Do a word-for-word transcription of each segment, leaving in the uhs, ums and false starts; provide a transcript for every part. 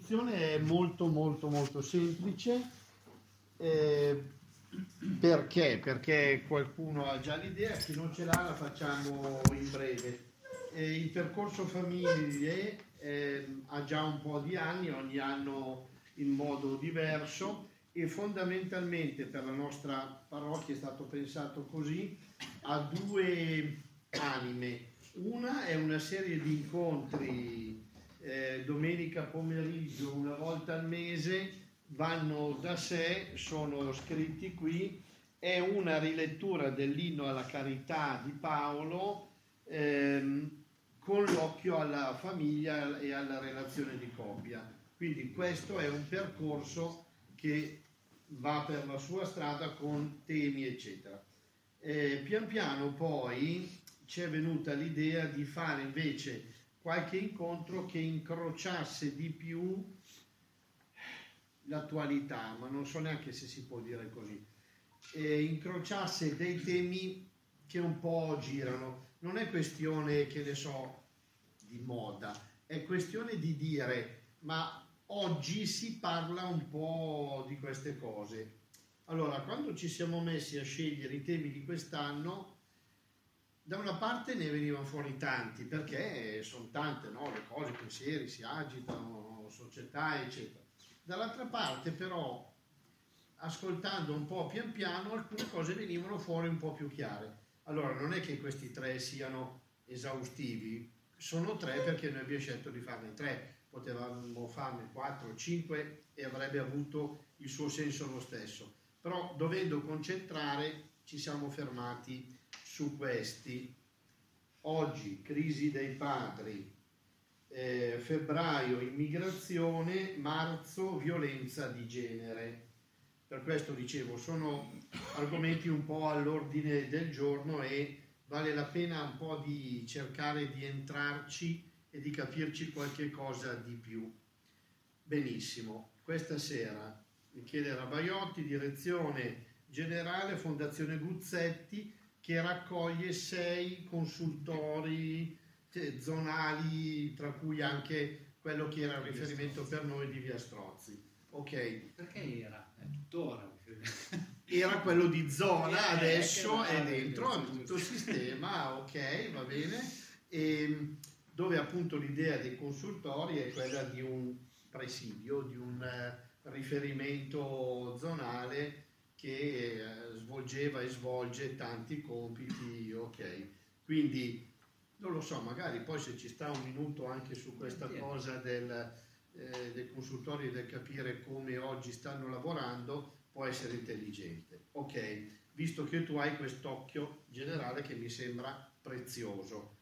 soluzione è molto molto molto semplice. Eh, perché? Perché qualcuno ha già l'idea, chi non ce l'ha la facciamo in breve. Eh, il percorso famiglie eh, ha già un po' di anni, ogni anno in modo diverso, e fondamentalmente per la nostra parrocchia è stato pensato così, ha due anime. Una è una serie di incontri eh, domenica pomeriggio, una volta al mese, vanno da sé, sono scritti qui, è una rilettura dell'inno alla carità di Paolo ehm, con l'occhio alla famiglia e alla relazione di coppia. Quindi questo è un percorso che va per la sua strada con temi eccetera. Eh, pian piano poi ci è venuta l'idea di fare invece qualche incontro che incrociasse di più l'attualità, ma non so neanche se si può dire così, eh, incrociasse dei temi che un po' girano. Non è questione, che ne so, di moda, è questione di dire, ma oggi si parla un po' di queste cose. Allora, quando ci siamo messi a scegliere i temi di quest'anno, da una parte ne venivano fuori tanti, perché sono tante, no? Le cose, i pensieri si agitano, società, eccetera. Dall'altra parte però, ascoltando un po' pian piano, alcune cose venivano fuori un po' più chiare. Allora, non è che questi tre siano esaustivi, sono tre perché noi abbiamo scelto di farne tre, potevamo farne quattro, cinque e avrebbe avuto il suo senso lo stesso. Però dovendo concentrare ci siamo fermati su questi. Oggi crisi dei padri, eh, febbraio immigrazione, marzo violenza di genere. Per questo dicevo, sono argomenti un po' all'ordine del giorno e vale la pena un po' di cercare di entrarci e di capirci qualche cosa di più. Benissimo, questa sera Michele Rabaiotti, direzione generale Fondazione Guzzetti, che raccoglie sei consultori zonali, tra cui anche quello che era il riferimento per noi di Via Strozzi. Ok. Perché era? È tuttora. Era quello di zona, eh, adesso è vale, dentro a tutto il sistema, ok, va bene. E dove appunto l'idea dei consultori è quella di un presidio, di un uh, riferimento zonale che uh, svolgeva e svolge tanti compiti, ok. Quindi non lo so, magari poi se ci sta un minuto anche su questa cosa del, eh, del consultorio e del capire come oggi stanno lavorando, può essere intelligente. Ok, visto che tu hai quest'occhio generale che mi sembra prezioso.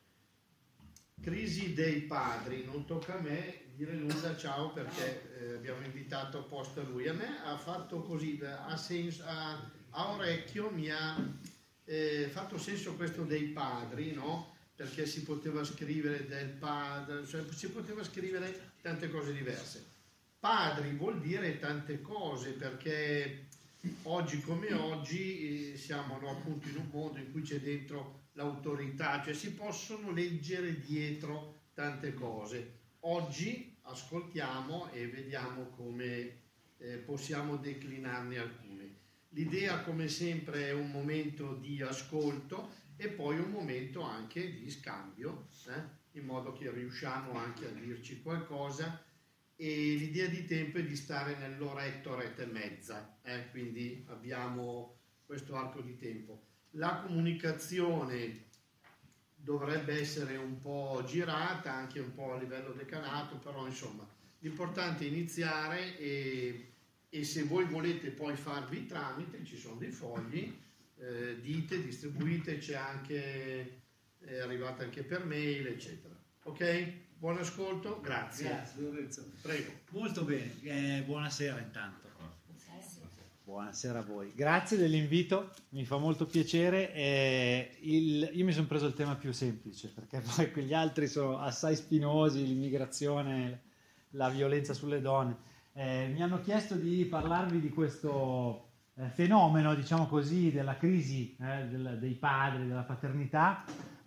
Crisi dei padri, non tocca a me dire nulla, ciao, perché eh, abbiamo invitato apposta lui. A me ha fatto così, a, senso, a, a orecchio mi ha eh, fatto senso questo dei padri, no? Perché si poteva scrivere del padre, cioè si poteva scrivere tante cose diverse. Padri vuol dire tante cose, perché oggi come oggi eh, siamo no, appunto in un mondo in cui c'è dentro l'autorità, cioè si possono leggere dietro tante cose. Oggi ascoltiamo e vediamo come eh, possiamo declinarne alcune. L'idea come sempre è un momento di ascolto e poi un momento anche di scambio, eh, in modo che riusciamo anche a dirci qualcosa. E l'idea di tempo è di stare nell'oretta, oretta e mezza, eh? Quindi abbiamo questo arco di tempo. La comunicazione dovrebbe essere un po' girata, anche un po' a livello decanato, però insomma l'importante è iniziare e, e se voi volete poi farvi tramite, ci sono dei fogli, eh, dite, distribuite, c'è anche, è arrivata anche per mail, eccetera. Ok? Buon ascolto, grazie. Grazie Lorenzo. Prego. Molto bene, eh, buonasera intanto. Buonasera a voi. Grazie dell'invito, mi fa molto piacere. Eh, il, io mi sono preso il tema più semplice, perché poi quegli altri sono assai spinosi, l'immigrazione, la violenza sulle donne. Eh, mi hanno chiesto di parlarvi di questo eh, fenomeno, diciamo così, della crisi eh, del, dei padri, della paternità.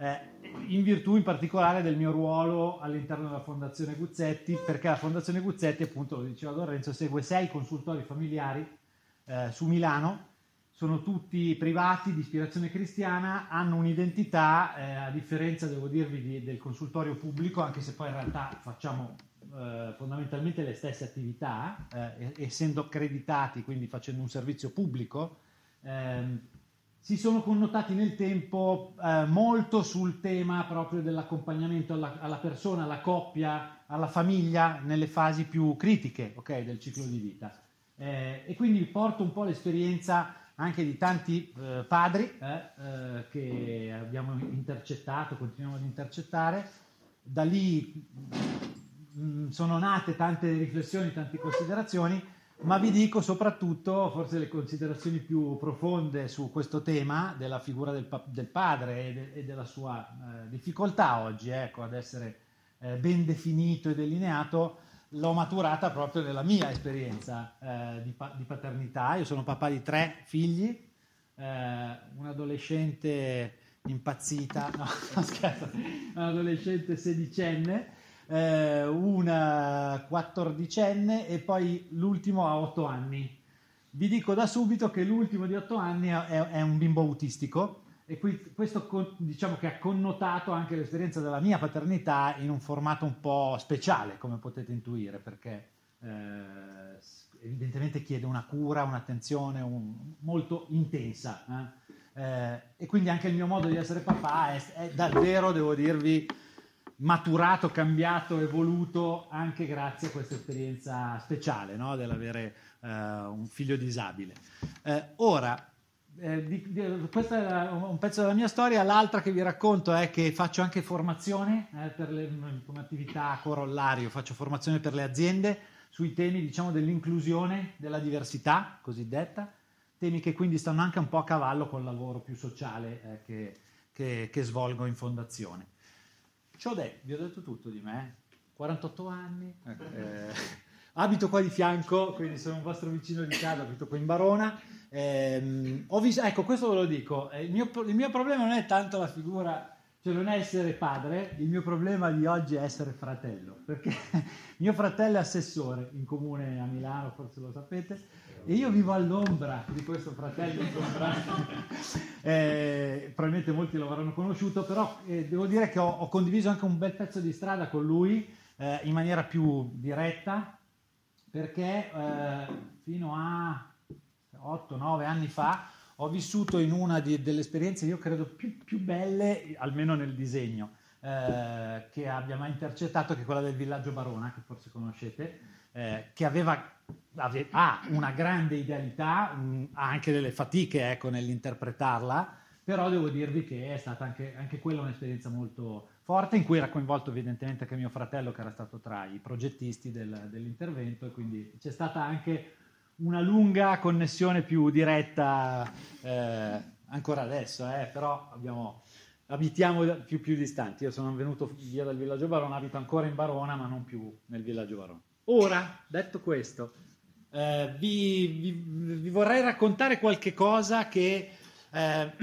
eh, in virtù in particolare del mio ruolo all'interno della Fondazione Guzzetti, perché la Fondazione Guzzetti, appunto, lo diceva Lorenzo, segue sei consultori familiari eh, su Milano, sono tutti privati di ispirazione cristiana, hanno un'identità, eh, a differenza, devo dirvi, di, del consultorio pubblico, anche se poi in realtà facciamo eh, fondamentalmente le stesse attività, eh, essendo accreditati, quindi facendo un servizio pubblico, ehm, si sono connotati nel tempo eh, molto sul tema proprio dell'accompagnamento alla, alla persona, alla coppia, alla famiglia, nelle fasi più critiche, okay, del ciclo di vita. Eh, e quindi porto un po' l'esperienza anche di tanti eh, padri eh, eh, che abbiamo intercettato, continuiamo ad intercettare. Da lì mh, sono nate tante riflessioni, tante considerazioni, ma vi dico soprattutto forse le considerazioni più profonde su questo tema della figura del, pa- del padre e, de- e della sua eh, difficoltà oggi, ecco, ad essere eh, ben definito e delineato. L'ho maturata proprio nella mia esperienza eh, di, pa- di paternità. Io sono papà di tre figli, eh, un adolescente impazzita, no, no scherzo, un adolescente sedicenne, eh, una quattordicenne e poi l'ultimo ha otto anni. Vi dico da subito che l'ultimo di otto anni è, è un bimbo autistico, e qui, questo diciamo che ha connotato anche l'esperienza della mia paternità in un formato un po' speciale, come potete intuire, perché eh, evidentemente chiede una cura, un'attenzione un, molto intensa. Eh? Eh, e quindi anche il mio modo di essere papà è, è davvero, devo dirvi, maturato, cambiato, evoluto anche grazie a questa esperienza speciale, no? Dell'avere eh, un figlio disabile. Eh, ora, Eh, di, di, questo è un pezzo della mia storia. L'altra che vi racconto è che faccio anche formazione eh, per le, come attività corollario, faccio formazione per le aziende sui temi, diciamo, dell'inclusione, della diversità cosiddetta, temi che quindi stanno anche un po' a cavallo col lavoro più sociale eh, che, che, che svolgo in fondazione. Ciò detto, vi ho detto tutto di me, quarantotto anni, eh, abito qua di fianco, quindi sono un vostro vicino di casa, abito qui in Barona. Eh, ho visto, ecco, questo ve lo dico, il mio, il mio problema non è tanto la figura, cioè non è essere padre, il mio problema di oggi è essere fratello, perché mio fratello è assessore in comune a Milano, forse lo sapete, e io vivo all'ombra di questo fratello eh, probabilmente molti lo avranno conosciuto, però eh, devo dire che ho, ho condiviso anche un bel pezzo di strada con lui eh, in maniera più diretta, perché eh, fino a otto nove anni fa ho vissuto in una di, delle esperienze, io credo, più, più belle, almeno nel disegno, eh, che abbia mai intercettato, che è quella del Villaggio Barona, che forse conoscete, eh, che aveva, ave, ha una grande idealità, mh, ha anche delle fatiche, ecco, nell'interpretarla, però devo dirvi che è stata anche, anche quella un'esperienza molto forte, in cui era coinvolto evidentemente anche mio fratello, che era stato tra i progettisti del, dell'intervento, e quindi c'è stata anche una lunga connessione più diretta eh, ancora adesso, eh, però abbiamo, abitiamo più, più distanti. Io sono venuto via dal Villaggio Barona, abito ancora in Barona, ma non più nel Villaggio Barona. Ora, detto questo, eh, vi, vi, vi vorrei raccontare qualche cosa che, eh,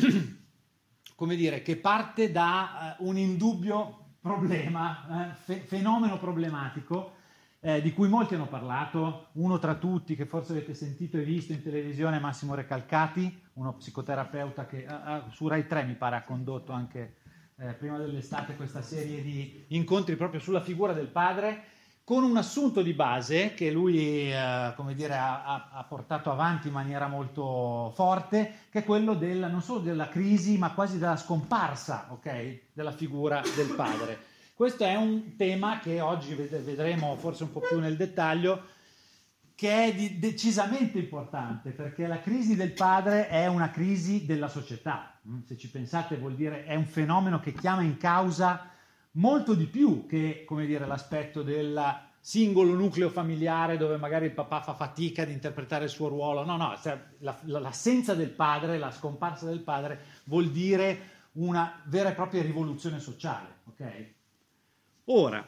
come dire, che parte da uh, un indubbio problema, eh, fe- fenomeno problematico, Eh, di cui molti hanno parlato, uno tra tutti che forse avete sentito e visto in televisione, Massimo Recalcati, uno psicoterapeuta che eh, su Rai tre mi pare ha condotto anche eh, prima dell'estate questa serie di incontri proprio sulla figura del padre, con un assunto di base che lui eh, come dire, ha, ha portato avanti in maniera molto forte, che è quello della, non solo della crisi, ma quasi della scomparsa, okay, della figura del padre. Questo è un tema che oggi vedremo forse un po' più nel dettaglio, che è di decisamente importante, perché la crisi del padre è una crisi della società. Se ci pensate, vuol dire è un fenomeno che chiama in causa molto di più che, come dire, l'aspetto del singolo nucleo familiare dove magari il papà fa fatica ad interpretare il suo ruolo. No, no, l'assenza del padre, la scomparsa del padre vuol dire una vera e propria rivoluzione sociale, ok? Ora,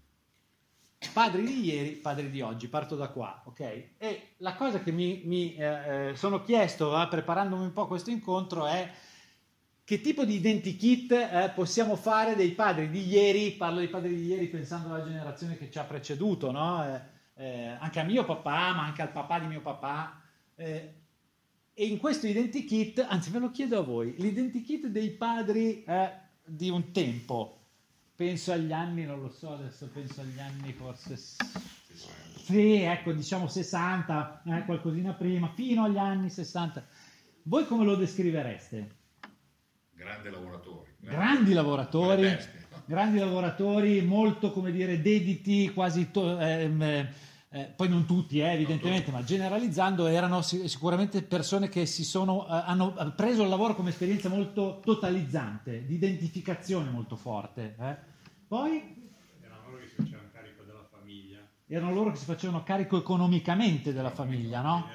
padri di ieri, padri di oggi, parto da qua, ok? E la cosa che mi, mi eh, sono chiesto, eh, preparandomi un po' a questo incontro, è che tipo di identikit eh, possiamo fare dei padri di ieri? Parlo dei padri di ieri pensando alla generazione che ci ha preceduto, no? Eh, eh, anche a mio papà, ma anche al papà di mio papà. Eh, e in questo identikit, anzi ve lo chiedo a voi, l'identikit dei padri eh, di un tempo, penso agli anni, non lo so, adesso penso agli anni forse... Sì, ecco, diciamo sessanta, eh, qualcosina prima, fino agli anni sessanta. Voi come lo descrivereste? Grandi lavoratori. Grandi lavoratori, grandi lavoratori, molto, come dire, dediti, quasi... To- ehm, eh, poi non tutti, eh, evidentemente, ma generalizzando erano sicuramente persone che si sono, eh, hanno preso il lavoro come esperienza molto totalizzante, di identificazione molto forte. Eh. Poi... Erano loro che si facevano carico della famiglia. Erano loro che si facevano carico economicamente della famiglia, no?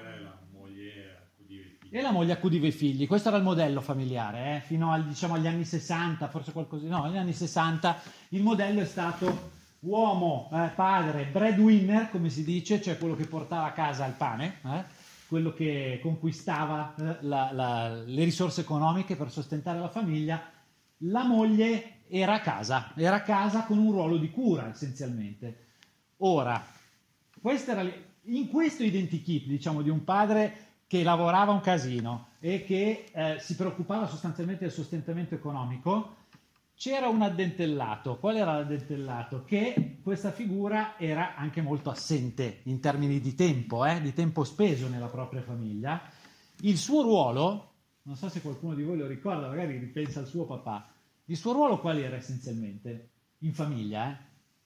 E la moglie accudiva i figli. Questo era il modello familiare, eh? Fino al, diciamo, agli anni sessanta, forse qualcosa, no, negli anni sessanta il modello è stato uomo, eh, padre, breadwinner, come si dice, cioè quello che portava a casa il pane, eh? Quello che conquistava eh, la, la, le risorse economiche per sostentare la famiglia. La moglie era a casa, era a casa con un ruolo di cura essenzialmente. Ora, questa era le, in questo identikit, diciamo, di un padre che lavorava un casino e che eh, si preoccupava sostanzialmente del sostentamento economico, c'era un addentellato. Qual era l'addentellato? Che questa figura era anche molto assente in termini di tempo, eh, di tempo speso nella propria famiglia. Il suo ruolo, non so se qualcuno di voi lo ricorda, magari ripensa al suo papà, il suo ruolo qual era essenzialmente? In famiglia, eh?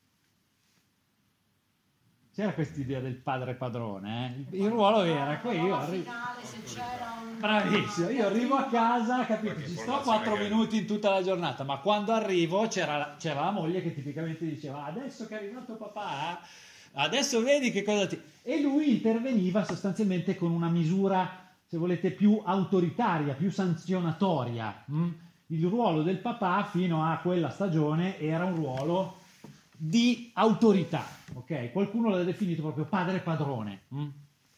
C'era questa idea del padre padrone, eh? Il ruolo era qui, io arrivo... finale, se c'era un... Bravissimo, io arrivo a casa, capito, ci sto quattro minuti in tutta la giornata, ma quando arrivo c'era, c'era la moglie che tipicamente diceva adesso che è arrivato papà, adesso vedi che cosa ti... E lui interveniva sostanzialmente con una misura, se volete, più autoritaria, più sanzionatoria. Il ruolo del papà fino a quella stagione era un ruolo di autorità, ok? Qualcuno l'ha definito proprio padre padrone. Mm?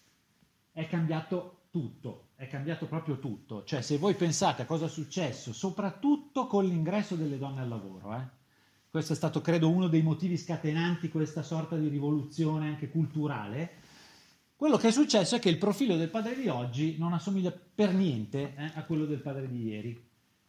È cambiato tutto, è cambiato proprio tutto. Cioè, se voi pensate a cosa è successo, soprattutto con l'ingresso delle donne al lavoro, eh? Questo è stato, credo, uno dei motivi scatenanti questa sorta di rivoluzione anche culturale. Quello che è successo è che il profilo del padre di oggi non assomiglia per niente eh, a quello del padre di ieri.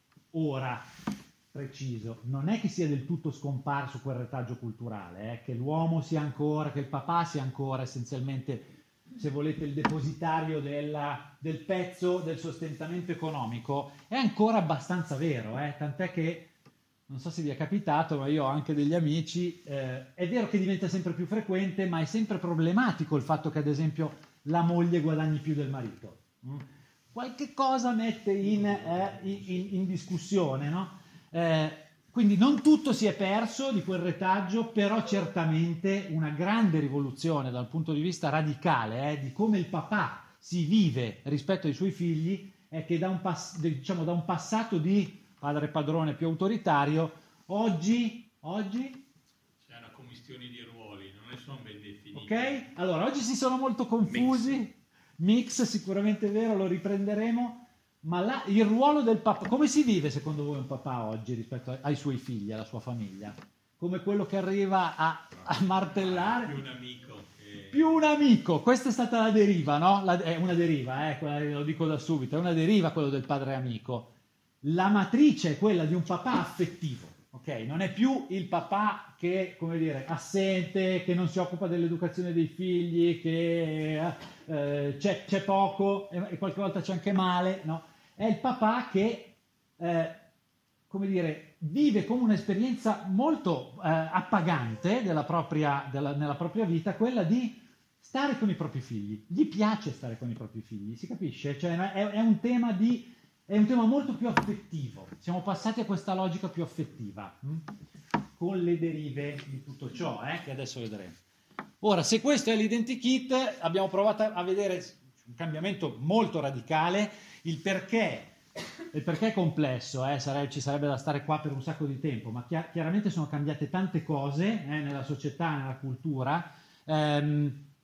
Ora, preciso, non è che sia del tutto scomparso quel retaggio culturale, eh, che l'uomo sia ancora, che il papà sia ancora essenzialmente, se volete, il depositario della, del pezzo del sostentamento economico, è ancora abbastanza vero, eh, tant'è che, non so se vi è capitato, ma io ho anche degli amici, eh, è vero che diventa sempre più frequente, ma è sempre problematico il fatto che, ad esempio, la moglie guadagni più del marito. Mm? Qualche cosa mette in, eh, in, in discussione, no? Eh, quindi non tutto si è perso di quel retaggio, però certamente una grande rivoluzione dal punto di vista radicale eh, di come il papà si vive rispetto ai suoi figli è che da un, pass- diciamo, da un passato di padre padrone più autoritario oggi, oggi c'è una commistione di ruoli, non ne sono ben definiti. Ok? Allora oggi si sono molto confusi, mix, mix sicuramente è vero, lo riprenderemo. Ma la, il ruolo del papà, come si vive secondo voi un papà oggi rispetto ai suoi figli, alla sua famiglia? Come quello che arriva a, a martellare? Più un amico. Che... Più un amico, questa è stata la deriva, no? La, è una deriva, eh, lo dico da subito, è una deriva quello del padre amico. La matrice è quella di un papà affettivo, ok? Non è più il papà che, come dire, assente, che non si occupa dell'educazione dei figli, che eh, c'è, c'è poco e, e qualche volta c'è anche male, no? È il papà che, eh, come dire, vive come un'esperienza molto eh, appagante della propria, della, nella propria vita, quella di stare con i propri figli. Gli piace stare con i propri figli, si capisce? Cioè è, è un tema di, è un tema molto più affettivo. Siamo passati a questa logica più affettiva, hm? Con le derive di tutto ciò, eh, che adesso vedremo. Ora, se questo è l'identikit, abbiamo provato a vedere un cambiamento molto radicale. Il perché, il perché è complesso, eh, sare- ci sarebbe da stare qua per un sacco di tempo, ma chi- chiaramente sono cambiate tante cose eh, nella società, nella cultura. Ehm,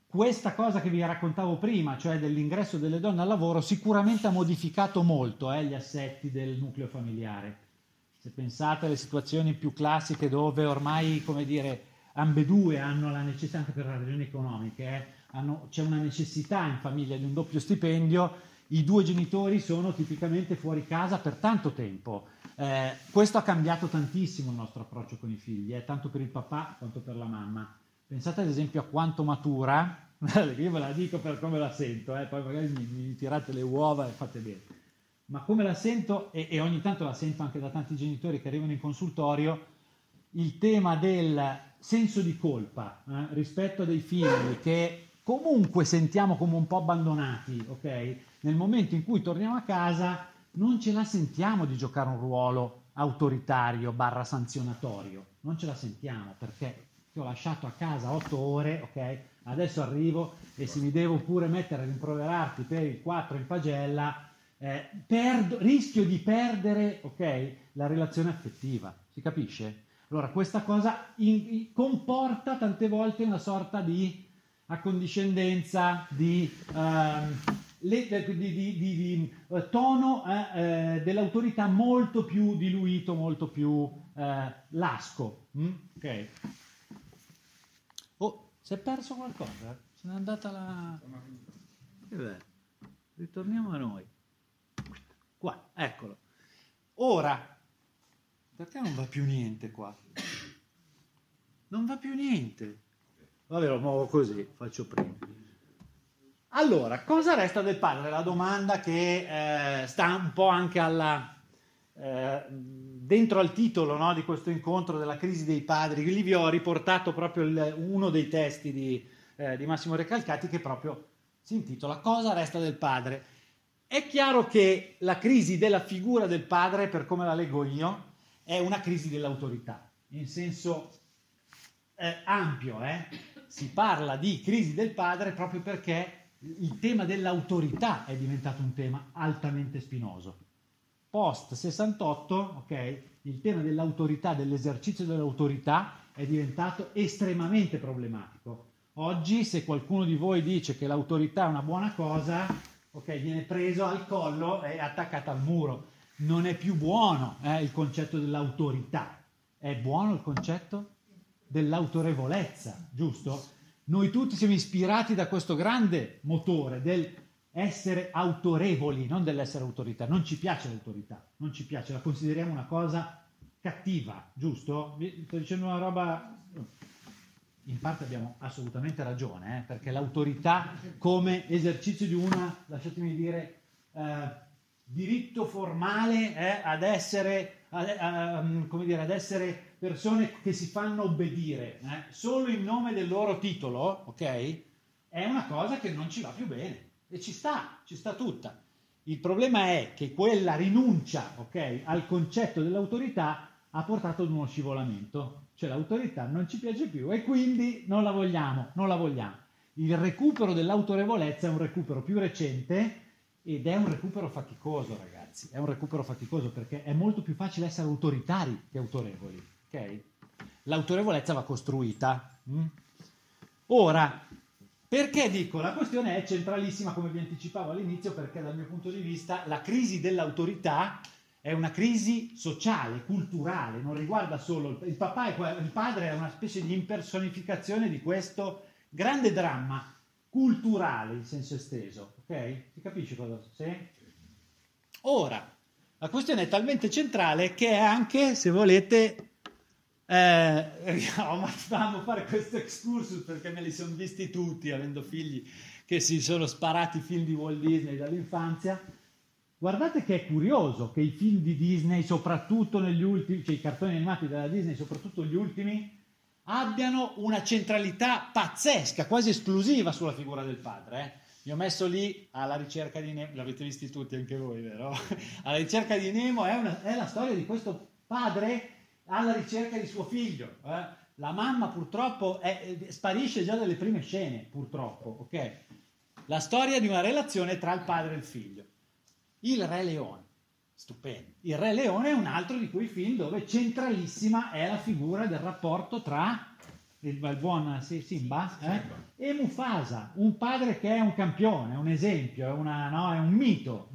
questa cosa che vi raccontavo prima, cioè dell'ingresso delle donne al lavoro, sicuramente ha modificato molto eh, gli assetti del nucleo familiare. Se pensate alle situazioni più classiche dove ormai, come dire, ambedue hanno la necessità, anche per ragioni economiche, eh, hanno, c'è una necessità in famiglia di un doppio stipendio, i due genitori sono tipicamente fuori casa per tanto tempo. Eh, questo ha cambiato tantissimo il nostro approccio con i figli, eh, tanto per il papà quanto per la mamma. Pensate ad esempio a quanto matura, io ve la dico per come la sento, eh, poi magari mi, mi tirate le uova e fate bene, ma come la sento, e, e ogni tanto la sento anche da tanti genitori che arrivano in consultorio, il tema del senso di colpa eh, rispetto a dei figli che comunque sentiamo come un po' abbandonati, ok? Nel momento in cui torniamo a casa non ce la sentiamo di giocare un ruolo autoritario barra sanzionatorio, non ce la sentiamo perché ti ho lasciato a casa otto ore, ok? Adesso arrivo e se mi devo pure mettere a rimproverarti per il quattro in pagella, eh, perdo, rischio di perdere, ok? La relazione affettiva, si capisce? Allora questa cosa in, in, comporta tante volte una sorta di accondiscendenza, di, uh, le, di, di, di, di uh, tono uh, uh, dell'autorità molto più diluito, molto più uh, lasco. Mm? Ok. Oh, si è perso qualcosa? Se n'è andata la... Che bello. Ritorniamo a noi. Qua, eccolo. Ora, perché non va più niente qua? Non va più niente. Vabbè, lo muovo così, faccio prima. Allora, cosa resta del padre? La domanda che eh, sta un po' anche alla... Eh, dentro al titolo, no, di questo incontro della crisi dei padri. Lì vi ho riportato proprio il, uno dei testi di, eh, di Massimo Recalcati che proprio si intitola Cosa resta del padre? È chiaro che la crisi della figura del padre, per come la leggo io, è una crisi dell'autorità, in senso eh, ampio, eh? Si parla di crisi del padre proprio perché il tema dell'autorità è diventato un tema altamente spinoso. Post sessantotto, ok, il tema dell'autorità, dell'esercizio dell'autorità è diventato estremamente problematico. Oggi, se qualcuno di voi dice che l'autorità è una buona cosa, ok, viene preso al collo e attaccato al muro. Non è più buono eh, il concetto dell'autorità, è buono il concetto dell'autorevolezza, giusto? Noi tutti siamo ispirati da questo grande motore del essere autorevoli, non dell'essere autorità. Non ci piace l'autorità, non ci piace, la consideriamo una cosa cattiva, giusto? Vi sto dicendo una roba, in parte abbiamo assolutamente ragione, eh, perché l'autorità come esercizio di una, lasciatemi dire, eh, diritto formale eh, ad essere, a, a, a, come dire, ad essere persone che si fanno obbedire eh, solo in nome del loro titolo, ok? È una cosa che non ci va più bene. E ci sta, ci sta tutta. Il problema è che quella rinuncia, ok, al concetto dell'autorità ha portato ad uno scivolamento. Cioè l'autorità non ci piace più e quindi non la vogliamo, non la vogliamo. Il recupero dell'autorevolezza è un recupero più recente ed è un recupero faticoso, ragazzi. È un recupero faticoso perché è molto più facile essere autoritari che autorevoli, ok? L'autorevolezza va costruita. Mm? Ora, perché dico? La questione è centralissima, come vi anticipavo all'inizio, perché dal mio punto di vista la crisi dell'autorità è una crisi sociale, culturale, non riguarda solo il papà, è, il padre è una specie di impersonificazione di questo grande dramma culturale in senso esteso, ok? Si capisce cosa? Sì? Ora, la questione è talmente centrale che è anche, se volete, Eh, amavo fare questo excursus perché me li sono visti tutti, avendo figli che si sono sparati film di Walt Disney dall'infanzia. Guardate che è curioso che i film di Disney, soprattutto negli ultimi, cioè i cartoni animati della Disney, soprattutto gli ultimi, abbiano una centralità pazzesca, quasi esclusiva sulla figura del padre. Eh. Vi ho messo lì alla ricerca di Nemo, l'avete visti tutti anche voi, vero? Alla ricerca di Nemo è, una, è la storia di questo padre alla ricerca di suo figlio. Eh? La mamma purtroppo è, è, sparisce già dalle prime scene, purtroppo, ok? La storia di una relazione tra il padre e il figlio. Il Re Leone, stupendo. Il Re Leone è un altro di quei film dove centralissima è la figura del rapporto tra il, il buon sì, Simba, eh? E Mufasa, un padre che è un campione, un esempio, è, una, no, è un mito.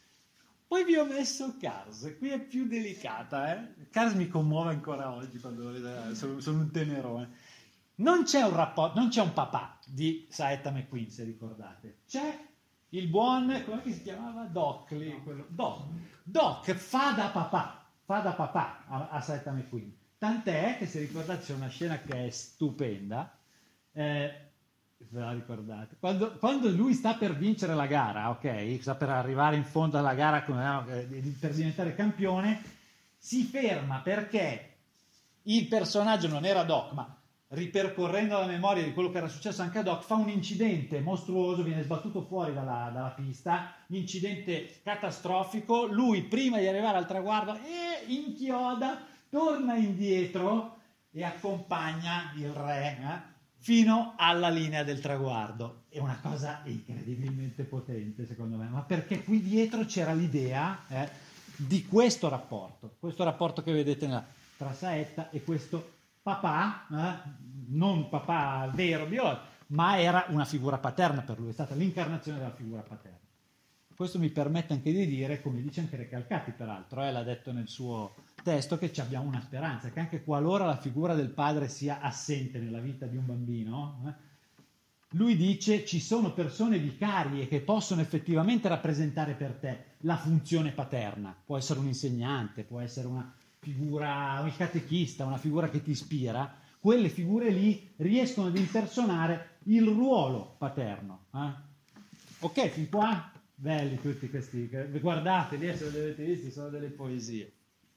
Poi vi ho messo Cars, qui è più delicata, eh? Cars mi commuove ancora oggi quando lo vedo, sono, sono un tenerone. Non c'è un rapporto, non c'è un papà di Saetta McQueen, se ricordate. C'è il buon, come si chiamava? Doc, lì, quello. Doc. Doc fa da papà, fa da papà a, a Saetta McQueen. Tant'è che, se ricordate, c'è una scena che è stupenda, eh, ve la ricordate? Quando, quando lui sta per vincere la gara, ok? Sta per arrivare in fondo alla gara per diventare campione, si ferma perché il personaggio non era Doc, ma ripercorrendo la memoria di quello che era successo anche a Doc, fa un incidente mostruoso, viene sbattuto fuori dalla, dalla pista, incidente catastrofico, lui prima di arrivare al traguardo eh, inchioda, torna indietro e accompagna il re eh, fino alla linea del traguardo. È una cosa incredibilmente potente, secondo me, ma perché qui dietro c'era l'idea eh, di questo rapporto, questo rapporto che vedete nella, tra Saetta e questo papà, eh, non papà vero, biologico, ma era una figura paterna per lui, è stata l'incarnazione della figura paterna. Questo mi permette anche di dire, come dice anche Recalcati peraltro, eh, l'ha detto nel suo testo, che ci abbiamo una speranza, che anche qualora la figura del padre sia assente nella vita di un bambino, eh, lui dice ci sono persone vicarie che possono effettivamente rappresentare per te la funzione paterna, può essere un insegnante, può essere una figura, un catechista, una figura che ti ispira, quelle figure lì riescono ad impersonare il ruolo paterno. Eh? Ok, fin qua? Belli tutti questi, guardateli, se li avete visti, sono delle poesie.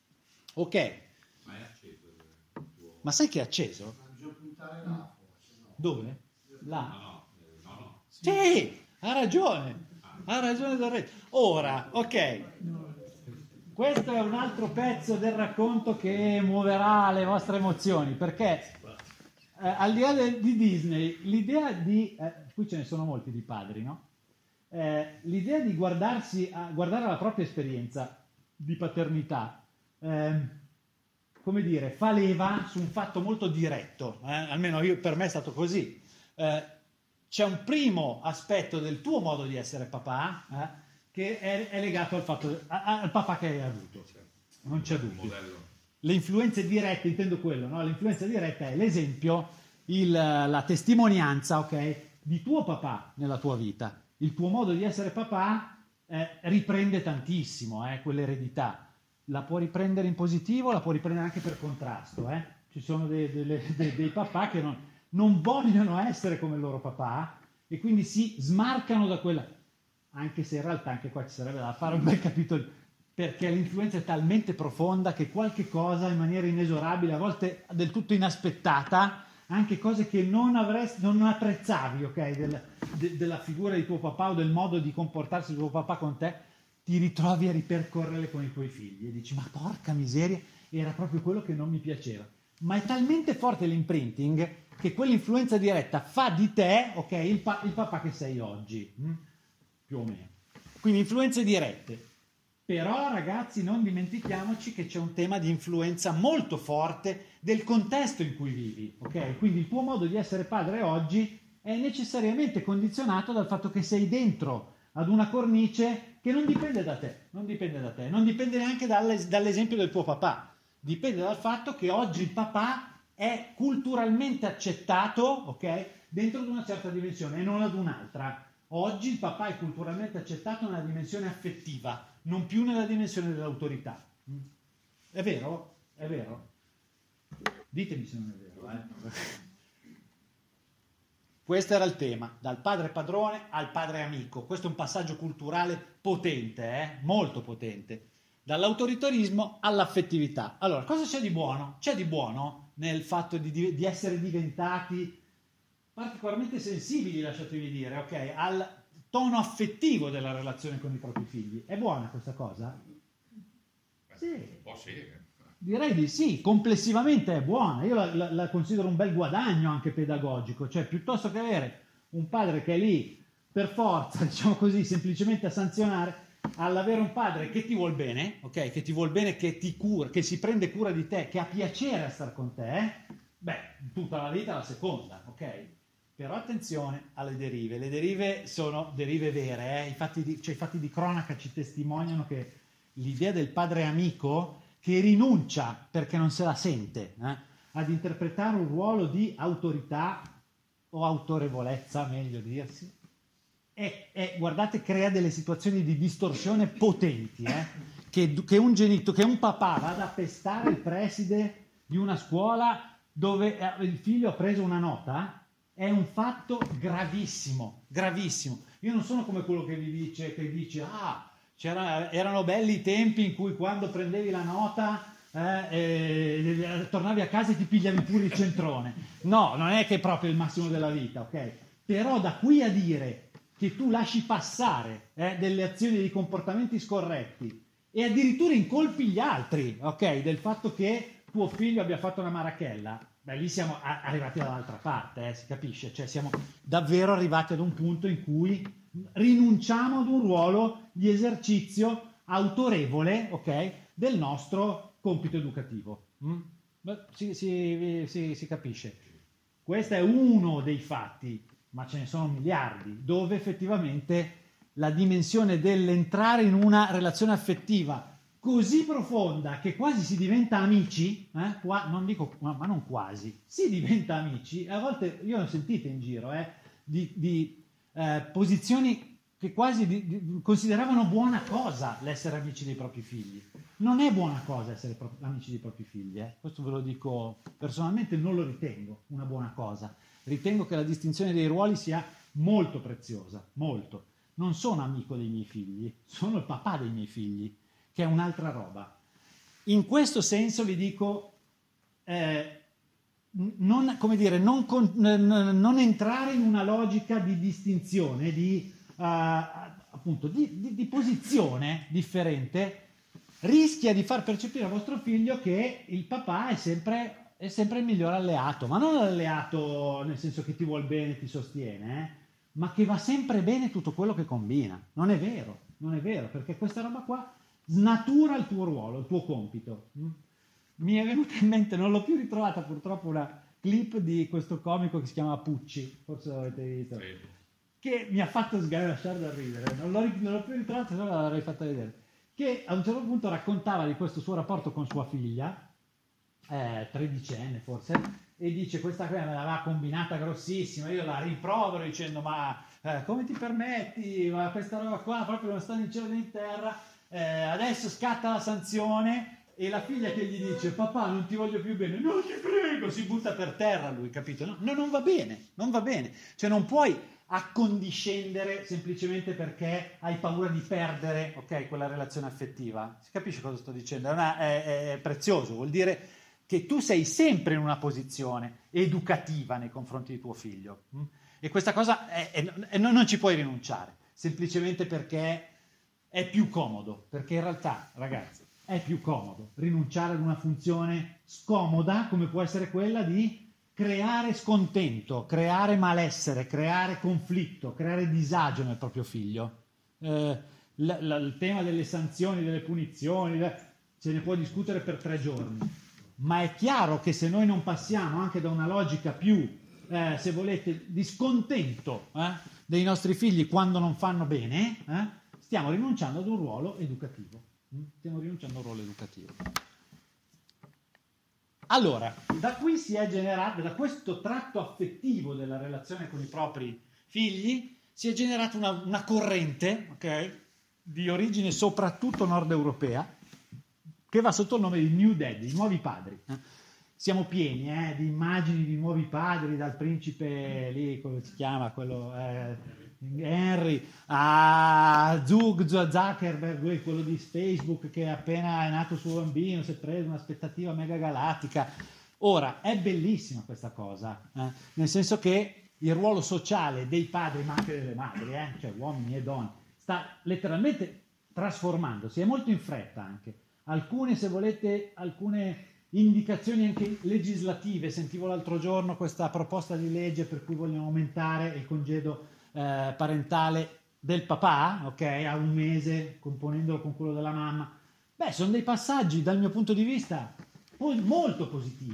Ok. Ma è acceso il tuo... Ma sai che è acceso? Devo puntare là, forse, no. Dove? Là. No, no, no, no. Sì, ha ragione, ha ragione Dorretto. Ora, ok. Questo è un altro pezzo del racconto che muoverà le vostre emozioni, perché eh, al di là de, di Disney, l'idea di... Eh, qui ce ne sono molti di padri, no? Eh, l'idea di guardarsi a, guardare la propria esperienza di paternità, eh, come dire, fa leva su un fatto molto diretto, eh? Almeno io, per me è stato così. Eh, c'è un primo aspetto del tuo modo di essere papà, eh? che è, è legato al fatto a, al papà che hai avuto, non c'è dubbio. Le influenze dirette, intendo quello, no? L'influenza diretta è l'esempio, il, la testimonianza, ok, di tuo papà nella tua vita. Il tuo modo di essere papà eh, riprende tantissimo eh, quell'eredità. La può riprendere in positivo, la può riprendere anche per contrasto. Eh? Ci sono dei, dei, dei, dei papà che non, non vogliono essere come il loro papà e quindi si smarcano da quella... Anche se in realtà anche qua ci sarebbe da fare un bel capitolo, perché l'influenza è talmente profonda che qualche cosa in maniera inesorabile, a volte del tutto inaspettata, anche cose che non avresti, non apprezzavi, ok, del, de, della figura di tuo papà o del modo di comportarsi di tuo papà con te, ti ritrovi a ripercorrerle con i tuoi figli e dici ma porca miseria, era proprio quello che non mi piaceva. Ma è talmente forte l'imprinting che quell'influenza diretta fa di te, ok, il, pa- il papà che sei oggi, hm? più o meno. Quindi influenze dirette. Però ragazzi non dimentichiamoci che c'è un tema di influenza molto forte del contesto in cui vivi, ok? Quindi il tuo modo di essere padre oggi è necessariamente condizionato dal fatto che sei dentro ad una cornice che non dipende da te, non dipende da te, non dipende neanche dalle, dall'esempio del tuo papà, dipende dal fatto che oggi il papà è culturalmente accettato, ok? Dentro ad una certa dimensione e non ad un'altra. Oggi il papà è culturalmente accettato nella dimensione affettiva, non più nella dimensione dell'autorità. È vero? È vero? Ditemi se non è vero. Eh? Questo era il tema, dal padre padrone al padre amico. Questo è un passaggio culturale potente, eh? Molto potente. Dall'autoritarismo all'affettività. Allora, cosa c'è di buono? C'è di buono nel fatto di, di essere diventati particolarmente sensibili, lasciatemi dire, ok, al tono affettivo della relazione con i propri figli. È buona questa cosa? Sì. Un po' sì. Direi di sì, complessivamente è buona. Io la, la, la considero un bel guadagno anche pedagogico, cioè piuttosto che avere un padre che è lì per forza, diciamo così, semplicemente a sanzionare, all'avere un padre che ti vuol bene, ok, che ti vuol bene, che ti cura, che si prende cura di te, che ha piacere a star con te, beh, tutta la vita la seconda, ok? Però attenzione alle derive, le derive sono derive vere, eh? I fatti di, cioè, i fatti di cronaca ci testimoniano che l'idea del padre amico che rinuncia perché non se la sente eh? ad interpretare un ruolo di autorità o autorevolezza, meglio dirsi, e, e guardate, crea delle situazioni di distorsione potenti, eh? che, che, un genito, che un papà vada a pestare il preside di una scuola dove il figlio ha preso una nota è un fatto gravissimo, gravissimo. Io non sono come quello che vi dice, che dice ah, c'era, erano belli i tempi in cui quando prendevi la nota eh, eh, tornavi a casa e ti pigliavi pure il centrone. No, non è che è proprio il massimo della vita, ok? Però da qui a dire che tu lasci passare eh, delle azioni, dei comportamenti scorretti e addirittura incolpi gli altri, ok? Del fatto che tuo figlio abbia fatto una marachella, beh, lì siamo arrivati dall'altra parte, eh, si capisce? Cioè siamo davvero arrivati ad un punto in cui rinunciamo ad un ruolo di esercizio autorevole, ok? Del nostro compito educativo. Mm? Beh, si, si, si, si capisce. Questo è uno dei fatti, ma ce ne sono miliardi, dove effettivamente la dimensione dell'entrare in una relazione affettiva così profonda che quasi si diventa amici, eh? Qua, non dico, ma non quasi, si diventa amici, a volte io ne ho sentite in giro, eh, di, di eh, posizioni che quasi di, di, consideravano buona cosa l'essere amici dei propri figli. Non è buona cosa essere pro- amici dei propri figli, eh? Questo ve lo dico personalmente, non lo ritengo una buona cosa. Ritengo che la distinzione dei ruoli sia molto preziosa, molto. Non sono amico dei miei figli, sono il papà dei miei figli, che è un'altra roba. In questo senso vi dico, eh, non, come dire, non, con, non entrare in una logica di distinzione, di, uh, appunto, di, di, di posizione differente, rischia di far percepire al vostro figlio che il papà è sempre, è sempre il miglior alleato, ma non l'alleato nel senso che ti vuol bene, ti sostiene, eh, ma che va sempre bene tutto quello che combina. Non è vero, non è vero, perché questa roba qua snatura il tuo ruolo, il tuo compito. Mi è venuta in mente, non l'ho più ritrovata purtroppo, una clip di questo comico che si chiama Pucci, forse l'avete visto, sì, che mi ha fatto sganasciare da ridere, non l'ho, non l'ho più ritrovata, se no l'avrei fatta vedere, che a un certo punto raccontava di questo suo rapporto con sua figlia, eh, tredicenne forse, e dice questa qui me l'aveva combinata grossissima, io la rimprovero dicendo ma eh, come ti permetti, ma questa roba qua proprio non sta in cielo né in terra. Eh, adesso scatta la sanzione e la figlia che gli dice papà non ti voglio più bene, non ti prego, si butta per terra lui, capito? No, no, non va bene, non va bene, cioè non puoi accondiscendere semplicemente perché hai paura di perdere, ok, quella relazione affettiva. Si capisce cosa sto dicendo? È, una, è, è prezioso, vuol dire che tu sei sempre in una posizione educativa nei confronti di tuo figlio, hm? E questa cosa è, è, è, non ci puoi rinunciare semplicemente perché è più comodo, perché in realtà, ragazzi, è più comodo rinunciare ad una funzione scomoda come può essere quella di creare scontento, creare malessere, creare conflitto, creare disagio nel proprio figlio. Eh, l- l- il tema delle sanzioni, delle punizioni, le- se ne può discutere per tre giorni, ma è chiaro che se noi non passiamo anche da una logica più, eh, se volete, di scontento eh, dei nostri figli quando non fanno bene, eh, stiamo rinunciando ad un ruolo educativo. Stiamo rinunciando a un ruolo educativo. Allora, da qui si è generato, da questo tratto affettivo della relazione con i propri figli, si è generata una, una corrente, ok, di origine soprattutto nord europea, che va sotto il nome di New Dad, i nuovi padri. Siamo pieni eh, di immagini di nuovi padri, dal principe lì, come si chiama, quello... Eh, Henry, a Zug, Zuckerberg, quello di Facebook che appena è nato il suo bambino si è preso un'aspettativa mega galattica. Ora, è bellissima questa cosa, eh? Nel senso che il ruolo sociale dei padri, ma anche delle madri, eh? Cioè uomini e donne, sta letteralmente trasformandosi, è molto in fretta anche. Alcune, se volete, alcune indicazioni anche legislative, sentivo l'altro giorno questa proposta di legge per cui vogliono aumentare il congedo Eh, parentale del papà, ok, a un mese, componendolo con quello della mamma. Beh, sono dei passaggi dal mio punto di vista molto positivi,